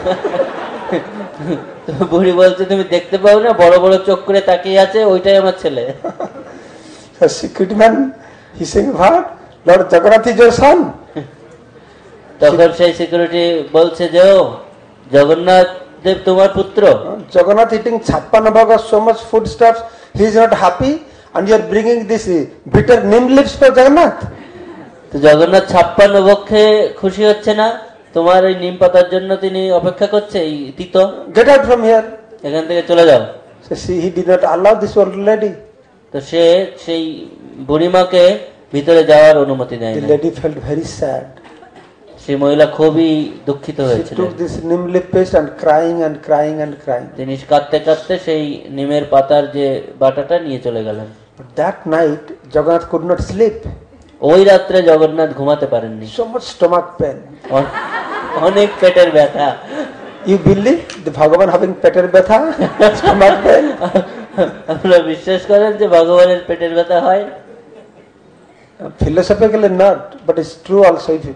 S2: তো বুড়ি বলছে তুমি দেখতে পাও না, বড় বড় চোখ করে তাকিয়ে আছে, ওইটাই আমার ছেলে।
S1: So security man, he saying, what? Lord Jagannath is your son?
S2: তখন সেই সিকিউরিটি বলছে যে ও জগন্নাথ দেব তোমার পুত্র।
S1: Jagannath eating 56 bhoga, so much food stuffs, he is not happy, and you are bringing this bitter neem leaves for Jagannath.
S2: তো জগন্নাথ 56 ভক্ষে খুশি হচ্ছে না, তোমার এই নিম পাতার জন্য তিনি অপেক্ষা করছে, এই তিতো।
S1: Get out from here.
S2: এখান থেকে চলে যাও।
S1: So see, he did not allow this old lady.
S2: তো সে সেই বুড়িমাকে ভিতরে যাওয়ার অনুমতি দেয়
S1: The
S2: না।
S1: lady felt very sad.
S2: সেই মহিলা খুবই দুঃখিত
S1: She
S2: হয়েছিল।
S1: took this neem leaf paste and crying and crying and crying.
S2: তিনি কাঁদতে কাঁদতে সেই নিমের পাতার যে বাটাটা নিয়ে চলে গেলেন।
S1: But that night, Jagannath could not sleep.
S2: ওই রাত্রে জগন্নাথ ঘুমাতে পারেননি।
S1: So much stomach pain.
S2: অনেক পেটের ব্যথা।
S1: You believe the Bhagavan having peter betha, stomach pain?
S2: আপনারা বিশ্বাস করেন যে ভগবানের পেটের ব্যথা হয়?
S1: Philosophically not, but it's true also.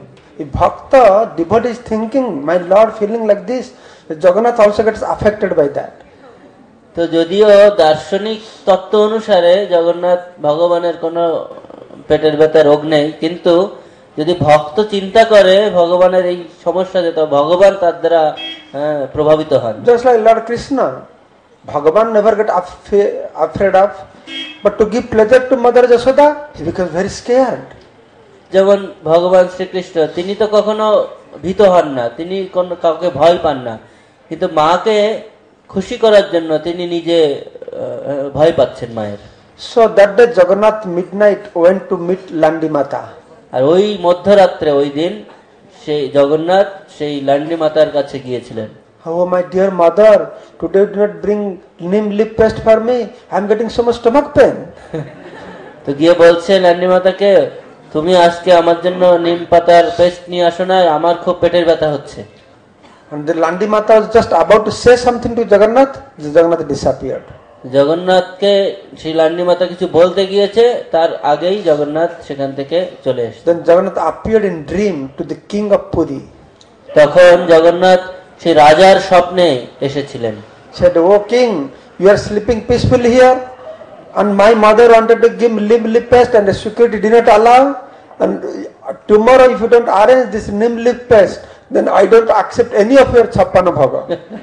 S1: if bhakta, devotee is thinking, my Lord feeling like this, Jagannath also gets affected by that.
S2: তো যদিও দার্শনিক তত্ত্ব অনুসারে জগন্নাথ ভগবানের কোনো পেটের ব্যথা রোগ নেই, কিন্তু যদি ভক্ত চিন্তা করে ভগবানের এই সমস্যা, তো ভগবান তার দ্বারা প্রভাবিত হন।
S1: Just like Lord Krishna, Bhagavan never get afraid of, but to give pleasure to Mother Yashoda, he becomes very scared.
S2: যেমন ভগবান শ্রীকৃষ্ণ, তিনি তো কখনো ভীত হন না, তিনি কোনো কাউকে ভয় পান না, কিন্তু মাকে খুশি করার জন্য তিনি নিজে ভয় পাচ্ছেন মায়ের।
S1: So that day Jagannath midnight went to meet Landi Mata.
S2: আর ওই মধ্যরাত্রে ওই দিন সেই জগন্নাথ সেই লান্ডি মাতার কাছে গিয়েছিলেন।
S1: Oh my dear mother, today you did not bring neem leaf paste for me. I am getting so much stomach pain.
S2: তো গিয়ে বলছে লান্ডি মাতাকে, তুমি আজকে আমার জন্য নিম পাতার পেস্ট নিয়ে আসো না, আমার খুব পেটের ব্যথা হচ্ছে।
S1: And the Landi Mata was just about to say something to Jagannath. Jagannath disappeared.
S2: জগন্নাথকে সেই লান্ডি মাতা কিছু বলতে গিয়েছে, তার আগেই জগন্নাথ সেখান থেকে চলে এসেছে।
S1: Then Jagannath appeared in dream to the king of Puri.
S2: তখন জগন্নাথ সেই রাজার স্বপ্নে এসেছিলেন।
S1: Said, "Oh king, you are sleeping peacefully here, and my mother wanted to give neem leaf paste, and the security did not allow. And tomorrow, if you don't arrange this neem leaf paste, then I don't accept any of your Chhappana Bhoga."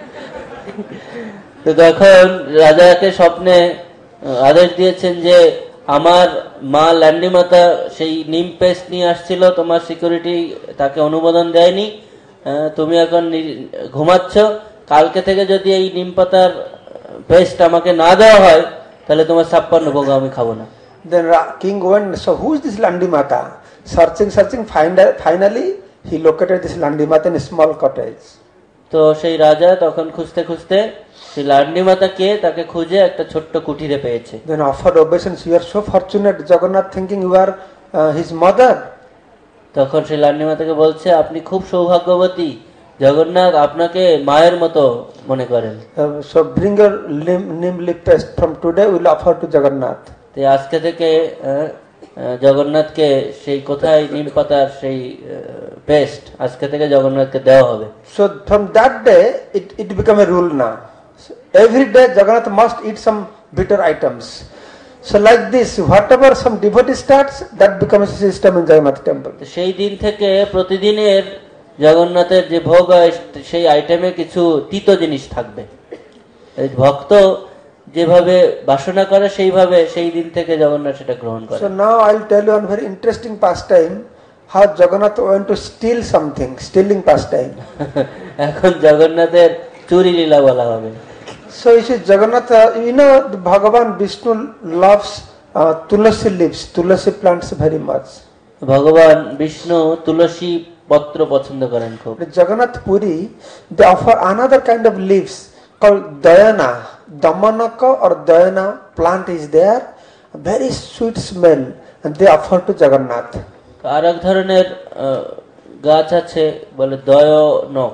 S2: তো তখন রাজাকে স্বপ্নে আদেশ দিয়েছেন যে আমার মা লান্ডি মাতা সেই নিম পেস্ট নিয়ে আসছিল, তোমার সিকিউরিটি তাকে অনুমোদন দেয়নি, তুমি এখন ঘুমাচ্ছ, কালকে থেকে যদি এই নিম পাতার পেস্ট আমাকে না দেওয়া হয় তাহলে তোমার 56 ভোগ আমি খাবো না।
S1: Then king went, so who is this Landi Mata? Searching, finally he located this Landi Mata in a small cottage.
S2: তো সেই রাজা তখন খুঁজতে খুঁজতে সেই লান্ডি মাতাকে তাকে খুঁজে একটা ছোট্ট কুঠিরে পেয়েছে।
S1: Then offered obeisance, you are so fortunate, Jagannath, thinking you are his mother.
S2: তখন সেই লান্ডি মাতাকে বলছে, আপনি খুব সৌভাগ্যবতী, জগন্নাথ আপনাকে মায়ের মতো মনে করেন।
S1: So bring your neem leaf paste, from today we will offer to Jagannath.
S2: তো আজকে থেকে জগন্নাথকে সেই কোথায় নিম পাতার সেই পেস্ট আজকে থেকে জগন্নাথকে দেওয়া হবে।
S1: So from that day it became a rule now. So every day Jagannath must eat some bitter items. So like this, whatever some devotee starts, that becomes a system in Jagannath temple.
S2: সেই দিন থেকে প্রতিদিনের জগন্নাথের যে ভোগ হয় সেই আইটেমে কিছু তিতো জিনিস থাকবে। এই ভক্ত যেভাবে বাসনা করে সেইভাবে সেই দিন থেকে জগন্নাথ সেটা গ্রহণ করে।
S1: So now I'll tell you one very interesting pastime, how Jagannath went to steal something, stealing pastime.
S2: এখন জগন্নাথের চুরি লীলা বলা হবে।
S1: So you see Jagannath, you know the Bhagavan Vishnu loves tulasi leaves, tulasi plants very much.
S2: ভগবান বিষ্ণু তুলসী পত্র পছন্দ করেন খুব।
S1: The Jagannath Puri, they offer another kind of leaves called Dayana. Damanaka or Dayana plant is there, a very sweet smell, and they offer to Jagannath.
S2: আর এক ধরনের গাছ আছে বলে দয়নক,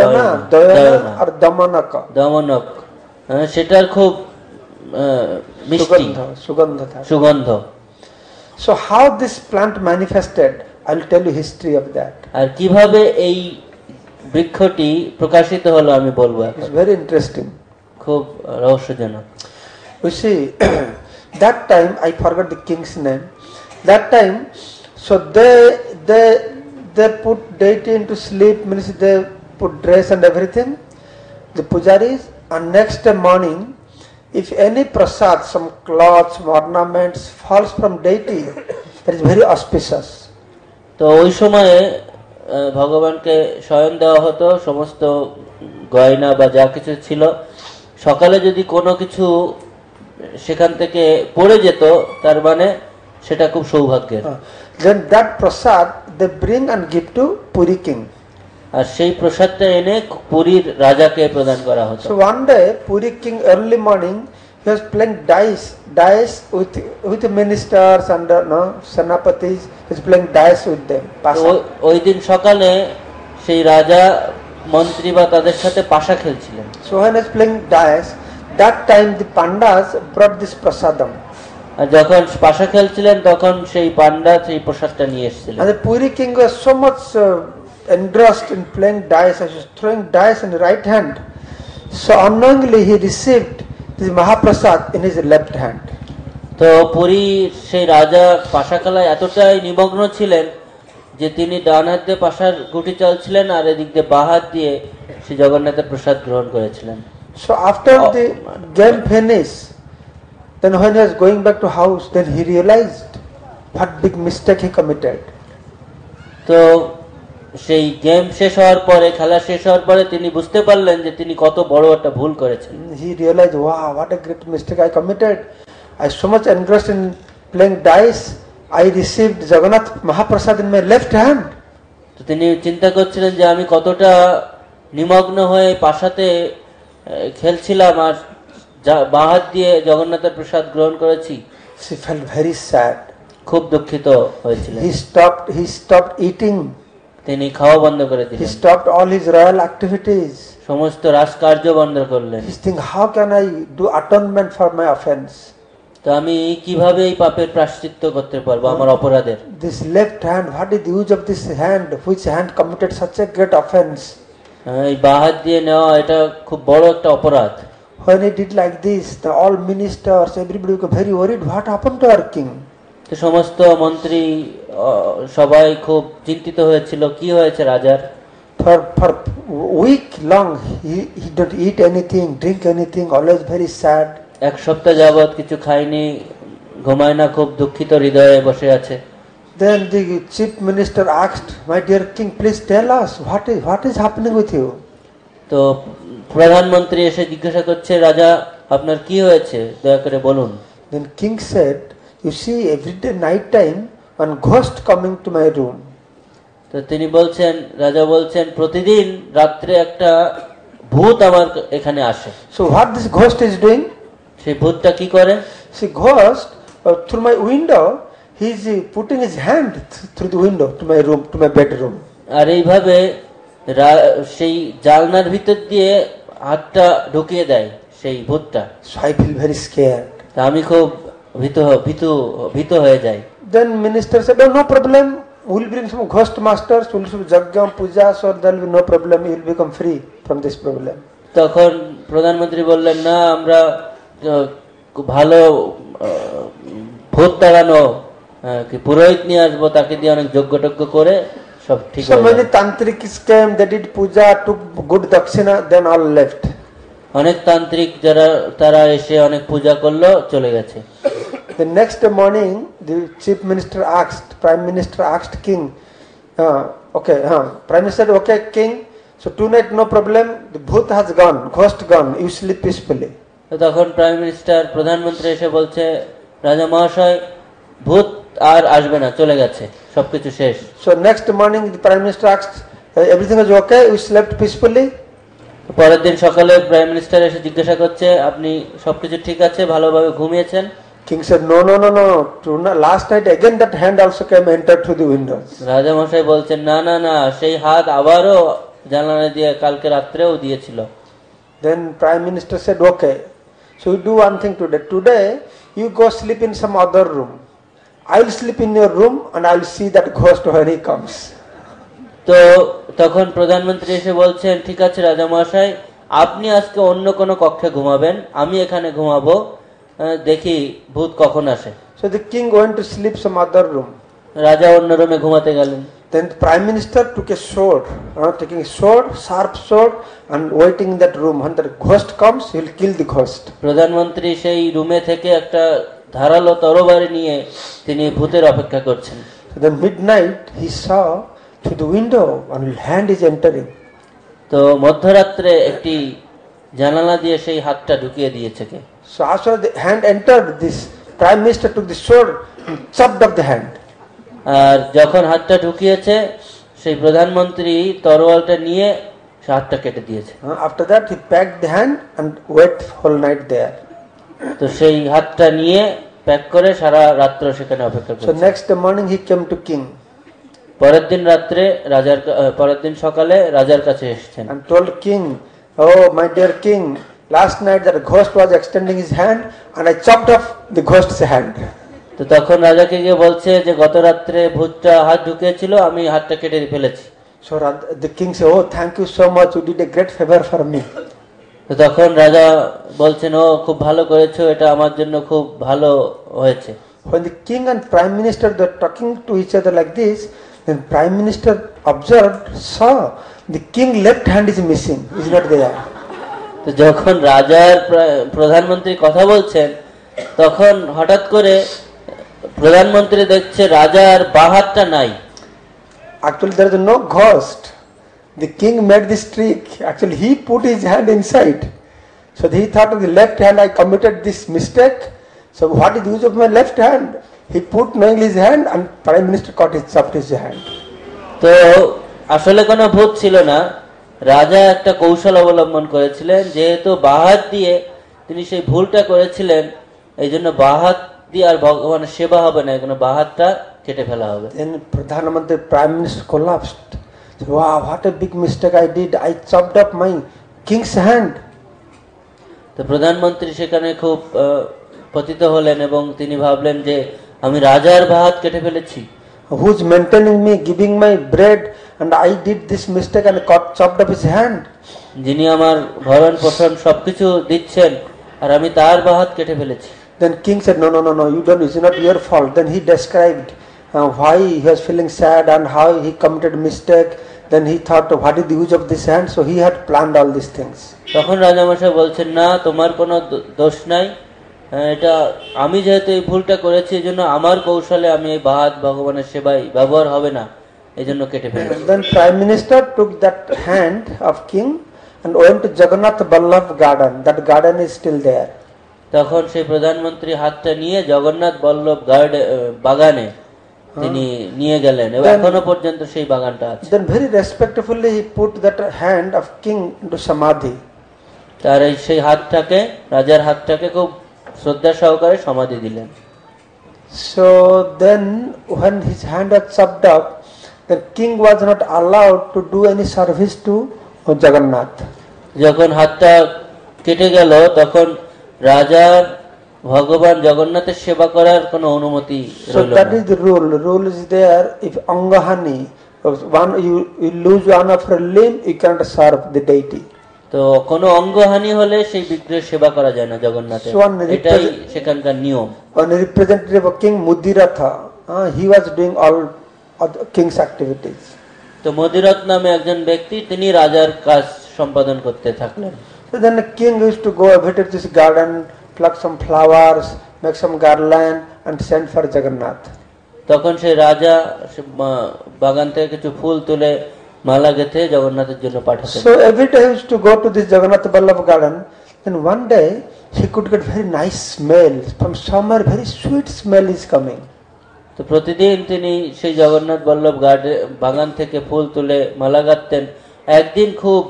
S1: Dayana or Damanaka.
S2: দমনক, সেটার খুব মিষ্টি সুগন্ধ।
S1: So how this plant manifested, I'll tell you history of that.
S2: আর কিভাবে এই বৃক্ষটি প্রকাশিত হলো আমি বলবো।
S1: It's very interesting.
S2: খুব রহস্যজনক।
S1: You see, that time I forgot the king's name. That time, so they put deity into sleep, means they put dress and everything, the pujaris, and next morning, if any prasad, some cloths, ornaments falls from deity, that is very auspicious.
S2: তো ওই সময়ে ভগবানকে শয়ন দেওয়া হতো, সমস্ত গয়না বা যা কিছু ছিল, সকালে যদি কোনো কিছু সেখান থেকে পড়ে যেত তার মানে সেটা খুব সৌভাগ্যের।
S1: Then that prasad they bring and give to Puri king.
S2: আর সেই প্রসাদটা এনে পুরীর রাজাকে প্রদান করা হতো।
S1: So one day Puri king early morning he was playing dice with ministers and senapatis. He was playing dice with them.
S2: ওই দিন সকালে সেই রাজা মন্ত্রী বা তাদের সাথে পাশা খেলছিলেন।
S1: So when he was playing dice, that time the pandas brought this prasadam.
S2: আর যখন পাশা খেলছিলেন তখন সেই পান্ডা সেই প্রসাদটা নিয়ে এসেছিলেন।
S1: And the Puri king was so much engrossed in playing dice, he was throwing dice in the right hand. So unknowingly he received this Mahaprasad in his left hand.
S2: তো পুরী সেই রাজা পাশা খেলায় এতটাই নিমগ্ন ছিলেন যে তিনি ডান হাত দিয়ে পাশার গুটি চালছিলেন আর এদিক দিয়ে বাঁ হাত দিয়ে শ্রী জগন্নাথের প্রসাদ গ্রহণ করেছিলেন।
S1: So after the game finished, then when he was going back to house, then he realized what big mistake he committed.
S2: তো সেই গেম শেষ হওয়ার পরে, খেলা শেষ হওয়ার পরে তিনি বুঝতে পারলেন যে তিনি কত বড় একটা ভুল করেছেন।
S1: He realized, wow, what a great mistake I committed. I was so much engrossed in playing dice, I received Jagannath Mahaprasad in my left hand.
S2: তো তিনি চিন্তা করছিলেন যে আমি কতটা নিমগ্ন হয়ে পাশাতে খেলছিলাম আর বাঁ হাত দিয়ে জগন্নাথের প্রসাদ গ্রহণ করেছি।
S1: She felt very sad.
S2: খুব দুঃখিত হয়েছিলেন।
S1: He stopped eating.
S2: তিনি খাওয়া বন্ধ করে
S1: He
S2: দিলেন।
S1: stopped all his royal activities.
S2: সমস্ত রাজকার্য বন্ধ করলেন।
S1: He think, how can I do atonement for my offense?
S2: তো আমি কিভাবে এই পাপের প্রায়শ্চিত্ত করতে পারবো আমার অপরাধের?
S1: This left hand, what is the use of this hand? Which hand committed such a great offense?
S2: এই বাঁ হাত দিয়ে নেওয়া এটা খুব বড় একটা অপরাধ।
S1: When he did like this, all ministers, everybody were very worried. What happened to our king?
S2: তো সমস্ত মন্ত্রী সবাই খুব চিন্তিত হয়েছিল, কি হয়েছে রাজার।
S1: For week long, he don't eat anything, drink anything, always very sad.
S2: এক সপ্তাহ যাবত কিছু খায়নি, ঘুমায় না, খুব দুঃখিত হৃদয়ে বসে আছে।
S1: Then the chief minister asked, my dear king, please tell us what is happening with you?
S2: তো প্রধানমন্ত্রী এসে জিজ্ঞাসা করছে, রাজা আপনার কি হয়েছে, দয়া করে বলুন।
S1: Then king said, you see, every day night time one ghost coming to my room.
S2: তো তিনি বলছেন, রাজা বলছেন, প্রতিদিন রাত্রে একটা ভূত আমার এখানে আসে।
S1: So what this ghost is doing?
S2: সেই ভূতটা কি করে?
S1: See, ghost through my window, he is putting his hand through the window to my room, to my bedroom.
S2: আর এইভাবে সেই জানলার ভিতর দিয়ে হাতটা ঢুকিয়ে দেয় সেই ভূতটা।
S1: So I feel very scared.
S2: আমি খুব ভীত হয়ে যাই।
S1: Then minister said, oh, no problem. We'll bring some ghost masters. We'll do yajna, puja, so there will be no problem. You will become free from this problem.
S2: তখন প্রধানমন্ত্রী বললেন, না, আমরা ভালো ভূত তাড়ানো পুরোহিত নিয়ে আসবো, তাকে দিয়ে অনেক যজ্ঞ করে সব ঠিক
S1: So many tantrics came, they did puja, took good dakshina, then all left.
S2: অনেক তান্ত্রিক যারা তারা এসে অনেক পূজা করলো, চলে গেছে।
S1: The next morning, the chief minister asked, prime minister asked king, prime minister said, okay king, so tonight no problem, the bhoot has gone, ghost gone, you sleep peacefully.
S2: তখন প্রাইম মিনিস্টার প্রধানমন্ত্রী এসে বলছে, রাজা মহাশয়, ভূত আর আসবে না, চলে গেছে, সবকিছু শেষ।
S1: So next morning the prime minister asked, everything is okay, you slept peacefully?
S2: পরের দিন সকালে প্রাইম মিনিস্টার এসে জিজ্ঞাসা করছে, আপনি সবকিছু ঠিক আছে, ভালোভাবে ঘুমিয়েছেন?
S1: King said, no, last night again that hand also came, entered through the windows.
S2: রাজা মশাই বলছেন, না, সেই হাত আবারও জানালা দিয়ে কালকে রাত্রেও দিয়েছিল।
S1: Then prime minister said, okay, so you do one thing today you go sleep in some other room, I will sleep in your room and I will see that ghost when he comes.
S2: তো তখন প্রধানমন্ত্রী এসে বলছেন, ঠিক আছে রাজা মহাশয়, আপনি আজকে অন্য কোনো কক্ষে ঘুমাবেন, আমি এখানে ঘুমাবো, দেখি ভূত কখন আসে।
S1: So the king went to sleep some other room.
S2: রাজা অন্য রুমে ঘুমাতে গেলেন।
S1: Then the prime minister took a sword, taking a sword, sharp sword, and waiting in that room. When the ghost comes, he will kill the ghost.
S2: প্রধানমন্ত্রী সেই রুমে থেকে একটা ধারালো তরবারি নিয়ে তিনি ভূতের অপেক্ষা করছেন।
S1: So then midnight he saw through the window and hand is entering.
S2: তো মধ্যরাত্রে একটি জানালা দিয়ে সেই হাতটা ঢুকিয়ে দিয়েছে কে?
S1: So after the hand entered, this prime minister took the sword and chopped off the hand.
S2: আর যখন হাতটা ঢুকিয়েছে, সেই প্রধানমন্ত্রী তরোয়ালটা নিয়ে হাতটা কেটে দিয়েছে।
S1: After that he packed the hand and wait whole night there.
S2: তো সেই হাতটা নিয়ে প্যাক করে সারা রাত্র সেখানে অপেক্ষা
S1: So
S2: করেছে।
S1: next morning he came to king
S2: পরের দিন সকালে রাজার কাছে এসেছেন
S1: and told king, oh my dear king, last night that ghost was extending his hand and I chopped off the ghost's hand.
S2: তো তখন রাজাকে গিয়ে বলছে যে গত রাত্রে ভূতটা হাত ঢুকিয়েছিল, আমি হাতটা কেটে ফেলেছি।
S1: So the king said, "Oh, thank you so much. You did a great favor for me."
S2: তো তখন রাজা বলছেন, ও খুব ভালো করেছো, এটা আমার জন্য খুব ভালো হয়েছে।
S1: When the king and prime minister were talking to each other like this, then prime minister observed, saw the king left hand is missing, is not there.
S2: তো যখন রাজার প্রধানমন্ত্রী কথা বলছেন, তখন হঠাৎ করে প্রধানমন্ত্রী দেখছে রাজার বাঁ হাতটা নাই।
S1: Actually, there is no ghost. The king made this trick. Actually, he put his hand inside. So he thought of the left hand, I committed this mistake. So what is the use of my left hand? He put knowingly his hand and prime minister caught his chopped his hand.
S2: তো আসলে কোনো ভূত ছিল না, রাজা একটা কৌশল অবলম্বন করেছিলেন। যেহেতু বাঁ হাত দিয়ে তিনি সেই ভুলটা করেছিলেন, এই জন্য বাঁ হাত দিয়ে আর ভগবানের সেবা হবে না, এখানে বাঁ হাতটা কেটে ফেলা হবে।
S1: Then Pradhan Mantri, prime minister collapsed. So, wow, what a big mistake I did. I chopped up my king's hand.
S2: তো প্রধানমন্ত্রী সেখানে খুব পতিত হলেন এবং তিনি ভাবলেন যে আমি রাজার বাঁ হাত কেটে ফেলেছি।
S1: Who's maintaining me, giving my bread, and I did this mistake and chopped up his hand.
S2: যিনি আমার ভরণ পোষণ সবকিছু দিচ্ছেন আর আমি তার বাঁ হাত কেটে ফেলেছি।
S1: Then king said, no, you don't, it's not your fault. Then he described why he was feeling sad and how he committed mistake. Then he thought, what is the use of this hand? So he had planned all these things.
S2: তখন রাজামশাই বলছেন, না তোমার কোনো দোষ নাই, এটা আমি যেহেতু এই ভুলটা করেছি, এই জন্য আমার কৌশলে আমি এই বাঁ হাত ভগবানের সেবায় ব্যবহার হবে না, এই জন্য কেটে ফেলেছি।
S1: Then prime minister took that hand of king and went to Jagannath Ballabh garden. That garden is still there.
S2: তখন সেই প্রধানমন্ত্রী হাতটা নিয়ে জগন্নাথ বল্লভ বাগানে তিনি নিয়ে গেলেন এবং এখনো পর্যন্ত সেই বাগানটা আছে।
S1: Then very respectfully he put that hand of king into samadhi.
S2: তার এই সেই হাতটাকে, রাজার হাতটাকে খুব শ্রদ্ধা সহকারে সমাধি দিলেন।
S1: So then when his hand was chopped up, the king was not allowed to do any service to Jagannath.
S2: যখন হাতটা কেটে গেল, তখন রাজার ভগবান জগন্নাথের সেবা করার কোনো অনুমতি
S1: So that is the rule. The rule is there. If angahani, you lose one of your limb, you cannot serve the deity.
S2: তো কোনো অঙ্গহানি হলে সেই বিগ্রহের সেবা করা যায় না জগন্নাথের, এটাই সেখানকার নিয়ম।
S1: One representative of King Mudiratha, he was doing all the king's activities.
S2: তো মদিরথ নামে একজন ব্যক্তি, তিনি রাজার কাজ সম্পাদন করতে থাকলেন।
S1: So then the king used to go visit this garden, pluck some flowers, make some garland and send for Jagannath.
S2: তখন সেই রাজা বাগান থেকে কিছু ফুল তুলে মালা গেঁথে জগন্নাথের জন্য পাঠাতেন।
S1: So every day he used to go to this Jagannath Ballabh garden. Then one day he could get very nice smell from somewhere. Very sweet smell is coming.
S2: তো প্রতিদিন তিনি সেই জগন্নাথ বল্লভ বাগান থেকে ফুল তুলে মালা গাঁথতেন। একদিন খুব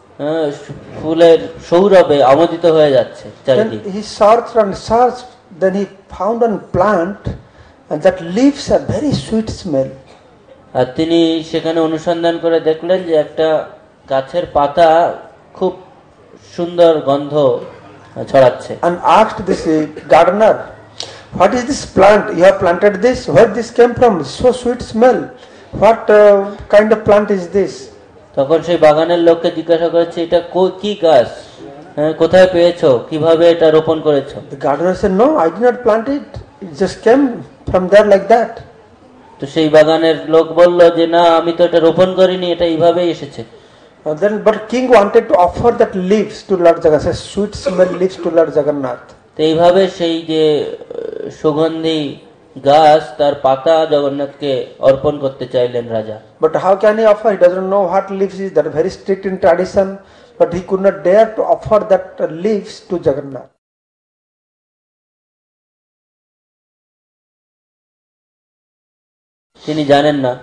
S2: ফুলের সৌরভে আমোদিত হয়ে যাচ্ছে চারিদিক।
S1: He searched and searched. Then he found one plant, and that leaves are very sweet smell.
S2: আর তিনি সেখানে অনুসন্ধান করে দেখলেন যে একটা গাছের পাতা খুব সুন্দর গন্ধ ছড়াচ্ছে।
S1: And asked this gardener, what is this plant? You have planted this? Where this came from? So sweet smell. What kind of plant is this?
S2: তখন সেই বাগানের লোককে জিজ্ঞাসা করেছে, এটা কি গাছ, কোথায় পেয়েছো, কিভাবে এটা রোপণ করেছো?
S1: The gardener said, no, I did not plant it. It just came from there like that.
S2: তো সেই বাগানের লোক বলল যে না, আমি তো এটা রোপণ করিনি, এটা এইভাবেই এসেছে।
S1: Then but king wanted to offer that leaves to Lord Jagannath, sweet smell leaves to Lord Jagannath.
S2: তো এইভাবে সেই যে সুগন্ধি গাছ, তার পাতা জগন্নাথকে অর্পণ করতে চাইলেন রাজা।
S1: But how can he offer? He doesn't know what leaves is. That very strict in tradition. But he could not dare to offer that leaves to Jagannath.
S2: তিনি জানেন না।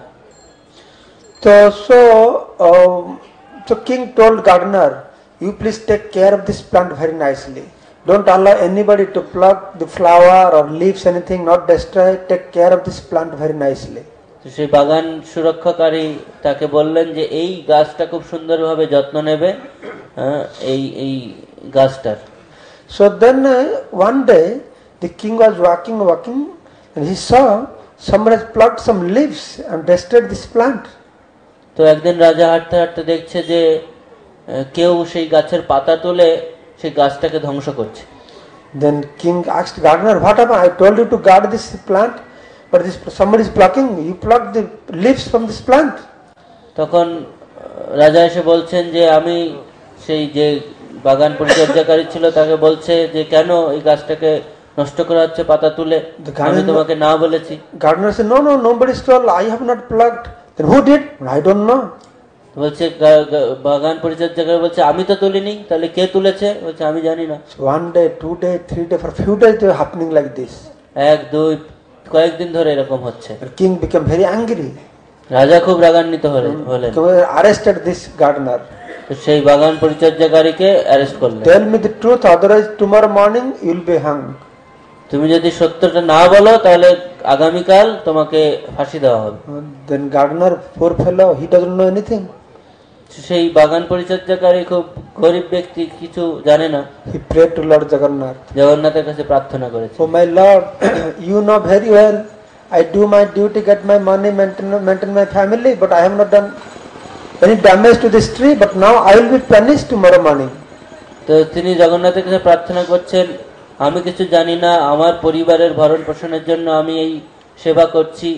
S1: So king told gardener, you please take care of this plant very nicely. Don't allow anybody to pluck the flower or leaves, anything, not destroy. Take care of this plant very nicely.
S2: সেই বাগান সুরক্ষাকারী তাকে বললেন যে এই গাছটা খুব সুন্দরভাবে যত্ন নেবে, গাছটার।
S1: So then one day the king was walking and he saw someone has plucked some leaves and destroyed this plant.
S2: তো একদিন রাজা হাঁটতে হাঁটতে দেখছে যে কেউ সেই গাছের পাতা তুলে সেই গাছটাকে ধ্বংস করছে।
S1: Then king asked gardener, what happened? I told you to guard this plant, but this somebody is plucking. You plucked the leaves from this plant.
S2: তখন রাজা এসে বলছেন যে আমি সেই যে বাগান পরিচর্যাকারী ছিল তাকে বলছে যে কেন এই গাছটাকে নষ্ট করা হচ্ছে পাতা তুলে, আমি তোমাকে না বলেছি।
S1: Gardener said, no, nobody stole. I have not plucked. Then who did? I don't know.
S2: বলছে বাগান পরিচর্যাকারী বলছে আমি তো তুলিনি, তাহলে কে তুলেছে? বলছে আমি জানি না।
S1: So 1 day, 2 day, 3 day, for few days they were happening like this.
S2: কয়েকদিন ধরে এরকম হচ্ছে।
S1: The king became very angry.
S2: রাজা খুব রাগান্বিত হলেন।
S1: Arrested this gardener.
S2: তো সেই বাগান পরিচর্যাকারীকে অ্যারেস্ট করলেন।
S1: Tell me the truth, otherwise tomorrow morning you will be hung.
S2: তুমি যদি সত্যটা না বলো তাহলে আগামীকাল তোমাকে ফাঁসি দেওয়া হবে।
S1: Then gardener, poor fellow, he doesn't know anything.
S2: সেই বাগান পরিচর্যাকারী খুব গরিব ব্যক্তি, কিছু জানে না।
S1: He prayed to Lord Jagannath.
S2: জগন্নাথের কাছে প্রার্থনা করেছে,
S1: Oh my Lord, you know very well I do my duty, get my money, maintain my family, but I have not done any damage to this tree, but now I will be punished tomorrow morning.
S2: তো তিনি জগন্নাথের কাছে প্রার্থনা করছেন, আমি কিছু জানি না, আমার পরিবারের ভরণ পোষণের জন্য আমি এই সেবা করছি,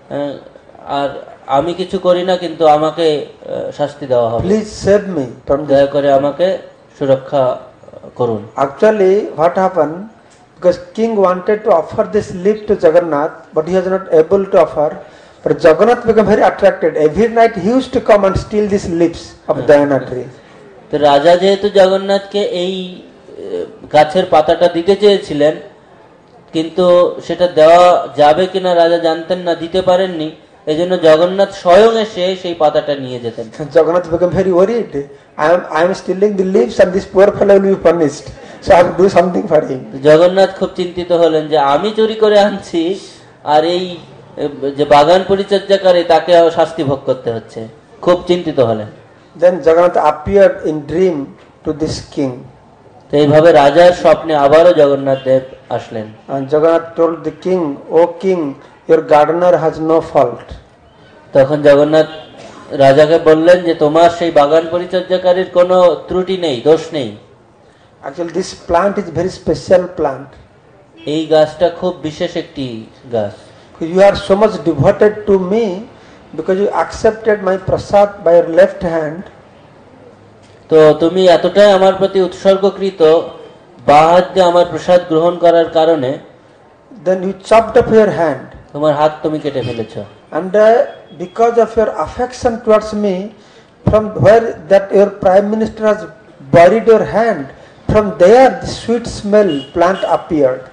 S2: আর আমি কিছু করি না, কিন্তু আমাকে শাস্তি দেওয়া হবে।
S1: Please save me from this.
S2: দয়া করে আমাকে সুরক্ষা করুন।
S1: Actually what happened, because king wanted to offer this leaf to Jagannath, but he was not able to offer, but Jagannath became very attracted. Every night he used to come and steal these leaves of Dayana tree.
S2: তো রাজা যেহেতু জগন্নাথকে এই গাছের পাতাটা দিতে চেয়েছিলেন, কিন্তু সেটা দেওয়া যাবে কিনা রাজা জানতেন না, দিতে পারেননি, এই জন্য জগন্নাথ স্বয়ং এসে সেই পাতাটা নিয়ে যেতেন।
S1: Jagannath became very worried. I am stealing the leaves and this poor fellow will be punished, so I have to do something for him.
S2: Jagannath খুব চিন্তিত হলেন যে আমি চুরি করে আনছি আর এই যে বাগান পরিচর্যাকারী তাকে শাস্তি ভোগ করতে হচ্ছে, খুব চিন্তিত হলেন।
S1: Then Jagannath appeared in dream to this king.
S2: তো এইভাবে রাজার স্বপ্নে আবারও জগন্নাথ দেব আসলেন।
S1: And Jagannath told the king, "O king, your gardener has no fault."
S2: তখন জগন্নাথ রাজাকে বললেন যে তোমার সেই বাগান পরিচর্যাকারীর কোনো ত্রুটি নেই, দোষ নেই।
S1: Actually this plant is very special plant.
S2: এই গাছটা খুব বিশেষ একটি গাছ।
S1: You are so much devoted to me because you accepted my prasad by your left hand.
S2: তো তুমি এতটাই আমার প্রতি উৎসর্গকৃত, বাঁ হাত দিয়ে আমার প্রসাদ গ্রহণ করার কারণে
S1: Then you chopped off your hand.
S2: তোমার হাত তুমি কেটে ফেলেছ।
S1: And because of your affection towards me, from where that your prime minister has buried your hand, from there the sweet smell plant appeared.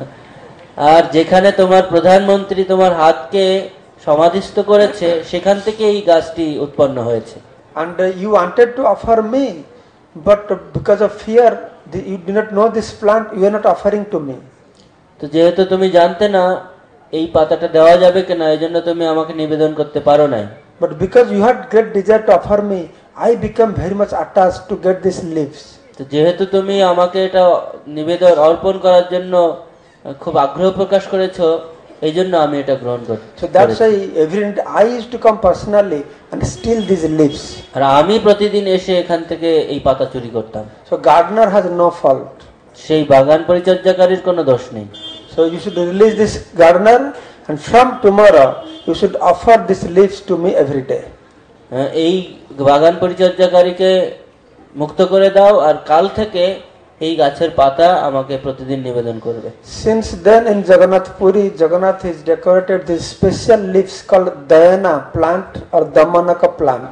S2: আর যেখানে তোমার প্রধানমন্ত্রী তোমার হাতকে সমাধিস্থ করেছে সেখান থেকে এই গাছটি উৎপন্ন হয়েছে।
S1: And you wanted to offer me, but because of fear you do not know this plant, you are not offering to me.
S2: তো যেহেতু তুমি জানতে না এই পাতাটা দেওয়া যাবে কিনা, এই জন্য তুমি আমাকে নিবেদন করতে পারো নাই।
S1: But because you had great desire to offer me, I become very much attached to get these leaves.
S2: তো যেহেতু তুমি আমাকে এটা নিবেদন অর্পণ করার জন্য খুব আগ্রহ প্রকাশ করেছো, এই জন্য আমি এটা গ্রহণ করি।
S1: So that's why every night I used to come personally and steal these leaves.
S2: আর আমি প্রতিদিন এসে এখান থেকে এই পাতা চুরি করতাম।
S1: So gardener has no fault.
S2: সেই বাগান পরিচর্যাকারীর কোনো দোষ নেই।
S1: So you should release this gardener, and from tomorrow you should offer these leaves to me every day.
S2: এই বাগান পরিচর্যাকারীকে মুক্ত করে দাও, আর কাল থেকে এই গাছের পাতা আমাকে প্রতিদিন নিবেদন করবে।
S1: Since then in Jagannath Puri, Jagannath is decorated these special leaves called Dayana plant or Damanaka plant.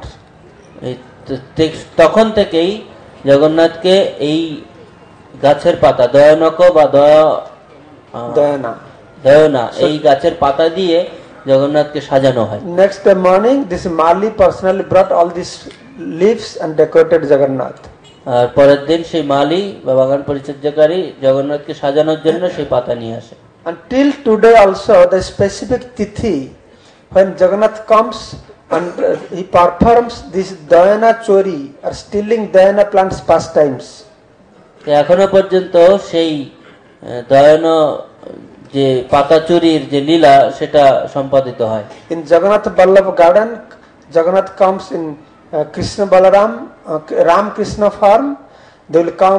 S2: তখন থেকেই জগন্নাথকে এই গাছের পাতা দয়ানক বা দয়না এই গাছের পাতা দিয়ে জগন্নাথকে সাজানো হয়।
S1: Next morning this Mali personally brought all these leaves and decorated Jagannath.
S2: আর পরের দিন সেই মালি বা বাগান পরিচর্যাকারী জগন্নাথকে সাজানোর জন্য সেই পাতা নিয়ে আসে।
S1: Until today also the specific tithi when Jagannath comes and he performs this Dayana chori or stealing Dayana plants pastimes.
S2: তো এখনো পর্যন্ত সেই দয়ন যে পাতা চুরির যে লীলা সেটা সম্পাদিত হয়।
S1: In Jagannath Vallabha garden, Jagannath comes in Krishna Balaram, Ram Krishna form. They will come,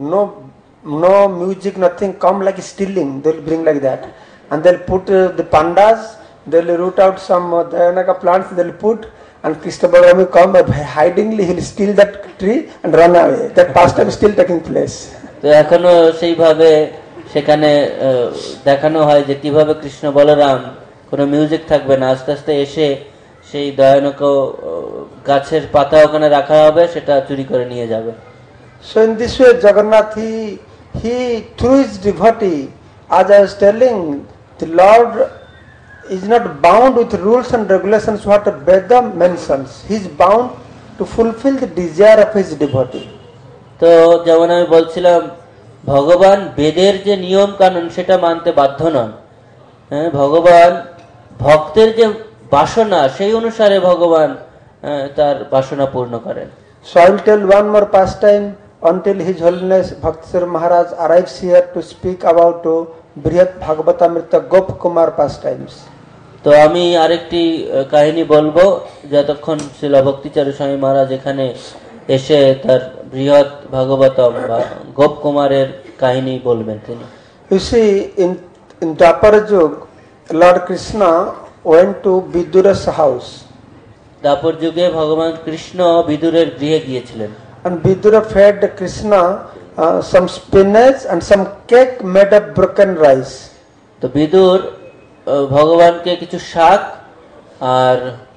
S1: no music, nothing, come like stealing. They will bring like that, and they'll put the pandas. They will root out some Dayanaka plants. They will put, and Krishna Balaram will come, but hidingly he will steal that tree and run away. That pastime is still taking place.
S2: তো এখনো সেইভাবে সেখানে দেখানো হয় যে কিভাবে কৃষ্ণ বলরাম কোনো মিউজিক থাকবে না, আস্তে আস্তে এসে সেই দয়ানক গাছের পাতা ওখানে রাখা হবে, সেটা চুরি করে নিয়ে যাবে।
S1: So in this way Jagannath, he through his devotee, as I was telling, the Lord is not bound with rules and regulations what Veda mentions. He is bound to fulfill the desire of his devotee.
S2: তো যেমন আমি বলছিলাম, ভগবান বেদের যে নিয়ম কানুন সেটা মানতে বাধ্য নন। হ্যাঁ, ভগবান ভক্তের যে বাসনা সেই অনুসারে ভগবান তার বাসনা পূর্ণ করেন।
S1: So I will tell one more pastime until His Holiness Bhaktisar Maharaj arrives here to speak about Brihat Bhagavatamrita Gop Kumar pastimes.
S2: তো আমি আরেকটি কাহিনী বলবো যতক্ষণ শ্রীলা ভক্তিচারু স্বামী মহারাজ এখানে এসে তার বৃহৎ ভাগবতম বা গোপ কুমারের কাহিনী বলবেন তিনি।
S1: You see, in Dwapar Yug, Lord Krishna went to Vidura's house.
S2: Dwapar যুগে ভগবান কৃষ্ণ বিদুরের গৃহে গিয়েছিলেন।
S1: And Vidura fed Krishna some spinach and some cake made of broken rice.
S2: তো বিদুর ভগবানকে কিছু শাক আর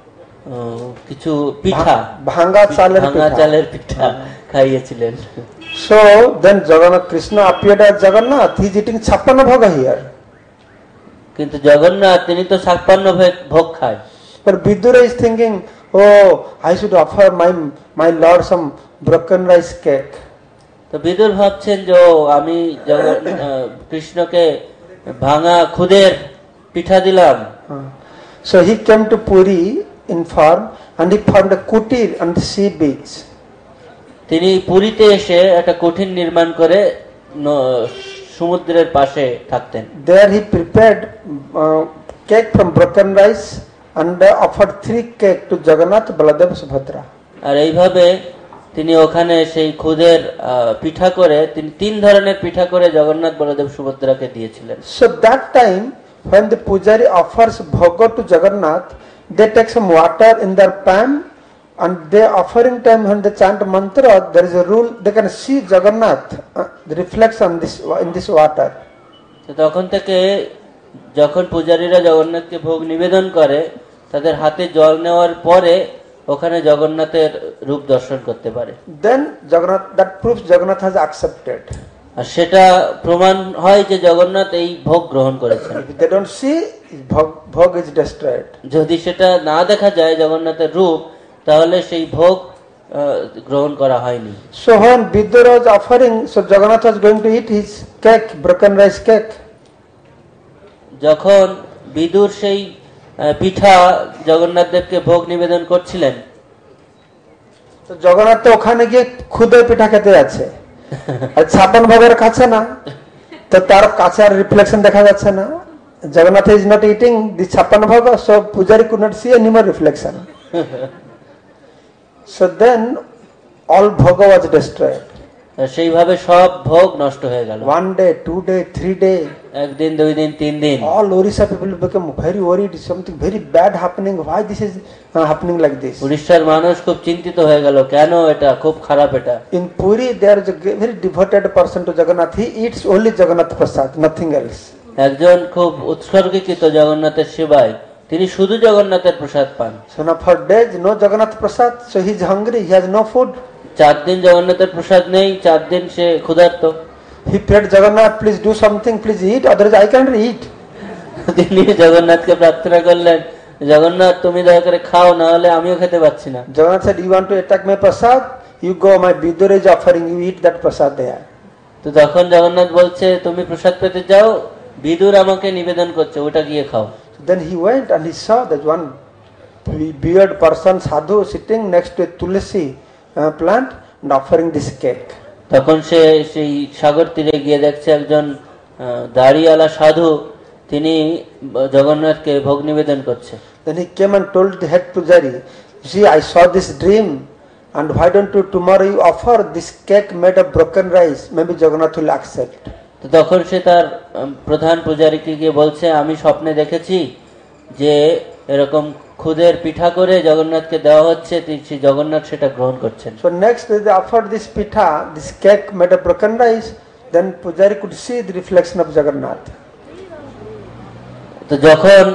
S2: কিছু পিঠা,
S1: ভাঙা
S2: চালের পিঠা খাইয়েছিলেন।
S1: So then Jagannath Krishna appeared as Jagannath. He is eating 56 bhoga here.
S2: কিন্তু জগন্নাথ তিনি তো 56 ভোগ খায়।
S1: But Vidura is thinking, oh, I should offer my Lord some broken rice cake.
S2: তো বিদুর ভাবছেন যে আমি কৃষ্ণকে ভাঙা খুদের পিঠা দিলাম।
S1: So he came to Puri in form and he found a kutir on the sea beach.
S2: তিনি পুরীতে এসে একটা কুটির নির্মাণ করে সমুদ্রের পাশে থাকতেন।
S1: There he prepared cake from broken rice and offered 3 cake to Jagannath, Baladev, Subhadra.
S2: আর এইভাবে তিনি ওখানে সেই খুদের পিঠা করে তিনি 3 ধরনের পিঠা করে জগন্নাথ, বলদেব, সুভদ্রাকে দিয়েছিলেন।
S1: So that time when the pujari offers bhoga to Jagannath, they take some water in their pan, and they offering time when they chant mantra, there is a rule they can see Jagannath the reflex on this in this water.
S2: তো তখন থেকে যখন পূজারীরা জগন্নাথকে ভোগ নিবেদন করে তাদের হাতে জল নেওয়ার পরে ওখানে জগন্নাথের রূপ দর্শন করতে পারে।
S1: Then Jagannath, that proves Jagannath has accepted.
S2: আর সেটা প্রমাণ হয় যে জগন্নাথ এই ভোগ গ্রহণ করেছেন।
S1: If they don't see, bhog is destroyed.
S2: যদি সেটা না দেখা যায় জগন্নাথের রূপ, তাহলে সেই ভোগ গ্রহণ করা হয়নি।
S1: So when Vidura was offering, so Jagannath was going to eat his cake, broken rice cake.
S2: যখন বিদুর সেই পিঠা জগন্নাথ দেবকে ভোগ নিবেদন করছিলেন,
S1: তো জগন্নাথ তো ওখানে গিয়ে খুদে পিঠা খেতে যাচ্ছে, আর 56 ভোগের কাছে না, তো তার কাছে আর রিফ্লেকশন দেখা যাচ্ছে না। Jagannath is not eating the 56 bhoga, so pujari could not see any more reflection. So then all bhoga was destroyed.
S2: সেইভাবে সব ভোগ নষ্ট হয়ে গেল।
S1: 1 day, 2 day, 3 day,
S2: একদিন, 2 দিন, 3 দিন।
S1: all Orissa people became very worried. Something very bad happening. Why this is happening like this?
S2: উড়িষ্যার মানুষ খুব চিন্তিত হয়ে গেল, কেন এটা, খুব খারাপ এটা।
S1: In Puri there is a very devoted person to Jagannath. He eats only Jagannath prasad, nothing else.
S2: একজন খুব উৎসর্গীকৃত জগন্নাথের সেবায়, তিনি শুধু জগন্নাথের প্রসাদ পান।
S1: So now for days no Jagannath prasad, so he is hungry, he has no food.
S2: 4 দিন জগন্নাথের প্রসাদ নেই, 4 দিন সে ক্ষুধার্ত।
S1: He prayed, Jagannath, please do something, please eat, otherwise I can't eat.
S2: তিনি জগন্নাথকে প্রার্থনা করলেন, জগন্নাথ তুমি দয়া করে খাও, না হলে আমিও খেতে পাচ্ছি না।
S1: Jagannath said, you want to attack my prasad, you go, my Vidura is offering, you eat that prasad there.
S2: তো তখন জগন্নাথ বলছে, তুমি প্রসাদ পেতে যাও, বিদুর আমাকে নিবেদন করছে, ওটা গিয়ে খাও।
S1: Then he went and he saw that one bearded person, sadhu, sitting next to a tulsi plant and offering this cake.
S2: তখন সে সেই সাগর তীরে গিয়ে দেখছে একজন দাড়িওয়ালা সাধু তিনি জগন্নাথকে ভোগ নিবেদন করছে।
S1: Then he came and told the head pujari, see, I saw this dream, and why don't you tomorrow you offer this cake made of broken rice, maybe Jagannath will accept.
S2: তো তখন সে তার প্রধান পূজারীকে গিয়ে বলছে, আমি স্বপ্নে দেখেছি যে এরকম খুদের পিঠা করে জগন্নাথকে দেওয়া হচ্ছে, জগন্নাথ সেটা গ্রহণ করছেন।
S1: So next day they offered this pitha, this cake made of broken rice, then pujari could see the reflection of Jagannath.
S2: তো যখন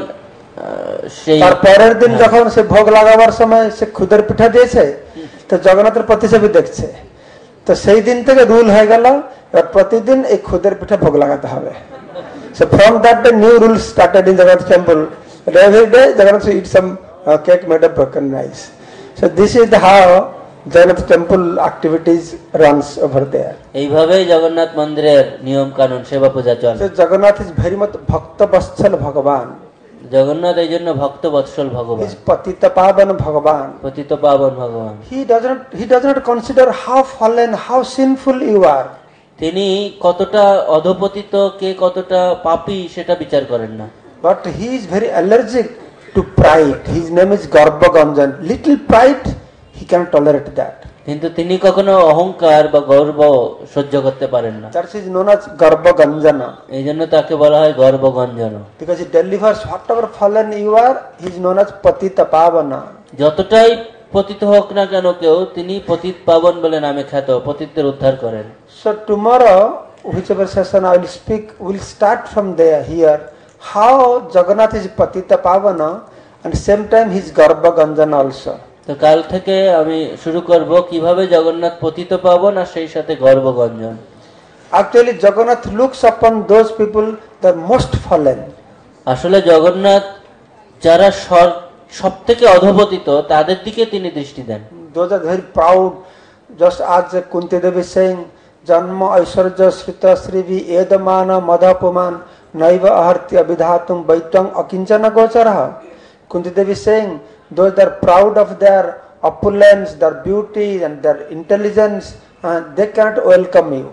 S2: সেই
S1: তার পরের দিন যখন সে ভোগ লাগাবার সময় সে খুদের পিঠা দিয়েছে, তো জগন্নাথের প্রতিছবি দেখছে, তো সেই দিন থেকে রুল হয়ে গেল এবার প্রতিদিন এই খুদের পিঠা ভোগ লাগাতে হবে। So from that day new rules started in Jagannath temple. Every day Jagannath should eat some cake made of broken rice. So this is how Jagannath temple activities runs over there.
S2: এইভাবেই জগন্নাথ মন্দিরের নিয়ম কানুন সেবা পূজা চলে।
S1: So Jagannath is very much bhakta vatsal Bhagavan.
S2: Jagannath এই জন্য ভক্ত বৎসল ভগবান,
S1: He is patita pavan Bhagavan.
S2: পতিত পাবন ভগবান।
S1: He does not consider how fallen, how sinful you are.
S2: তিনি কতটা অধপতিত, কে কতটা পাপী সেটা বিচার করেন না।
S1: But he is very allergic to pride. His name is Garbha Ganjan. Little pride, he cannot tolerate that.
S2: কিন্তু তিনি কখনো অহংকার বা গর্ব সহ্য করতে পারেন না।
S1: Church is known as Garbha Ganjana.
S2: এই জন্য তাকে বলা হয় গর্বগঞ্জন।
S1: Because he delivers whatever fallen you are, he is known as Patita Pavana.
S2: যতটাই পতিত হোক না কেন কেউ, তিনি পতিত পাবন বলে নামে খ্যাত, পতিতের উদ্ধার করেন।
S1: So tomorrow, whichever session I will speak, we'll start from there here. How Jagannath is Patita Pavana and same time he is Garbha Ganjana also.
S2: তো কাল থেকে আমি শুরু করব কিভাবে জগন্নাথ পতিত পাবন আর সেই সাথে গর্বগঞ্জন।
S1: Actually Jagannath looks upon those people that are most fallen.
S2: আসলে জগন্নাথ যারা সবথেকে অধপতিত তাদের দিকে তিনি দৃষ্টি দেন।
S1: Those are very proud, just as Kunti Devi saying, Janma Aishwarya Shrita Srivi Edamana Madhapuman Naiva Aharti Abhidhatum Vaitang Akinchana Gocharaha. Kunti Devi saying, those that are proud of their opulence, their beauty and their intelligence, they cannot welcome you.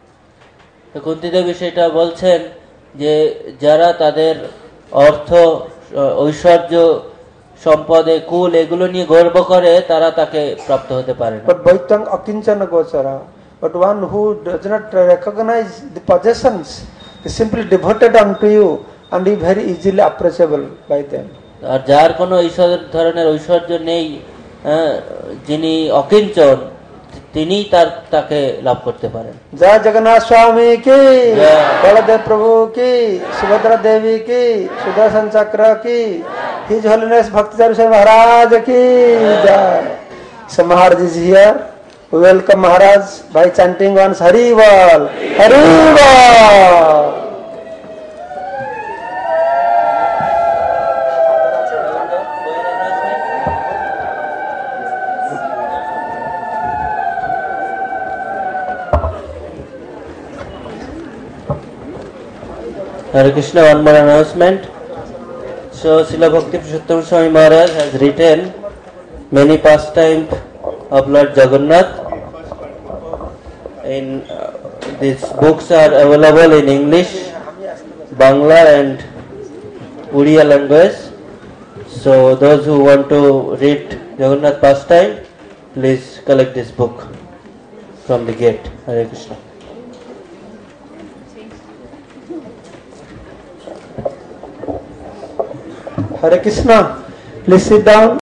S2: তো কুন্তি দেবী সেটা বলছেন যে যারা তাদের অর্থ, ঐশ্বর্য, সম্পদে, কুল এগুলো নিয়ে গর্ব করে তারা তাকে প্রাপ্ত হতে পারে না।
S1: But Vaitang Akinchana Gocharaha. But one who does not recognize the possessions is simply devoted unto you and is very easily approachable by them.
S2: আর যার কোনো ধরনের ঐশ্বর্য নেই, যিনি অকিঞ্চন, তিনি তাকে লাভ করতে পারেন।
S1: জয় জগন্নাথ স্বামী কি, বলদেব প্রভু কি, সুভদ্রা দেবী কি, সুদর্শন চক্র কি, হিজ হোলিনেস ভক্তিচারী স্বামী মহারাজ কি জয়। So Maharaj is here. We welcome Maharaj by chanting once Hari Bol, Hari Bol.
S2: Hare Krishna, one more announcement. So Srila Bhakti Purushottam Swami Maharaj has written many pastimes of Lord Jagannath. In these books are available in English, Bangla and Uriya language. So those who want to read Jagannath pastime, please collect this book from the gate. Hare Krishna.
S1: Hare Krishna. Please sit down.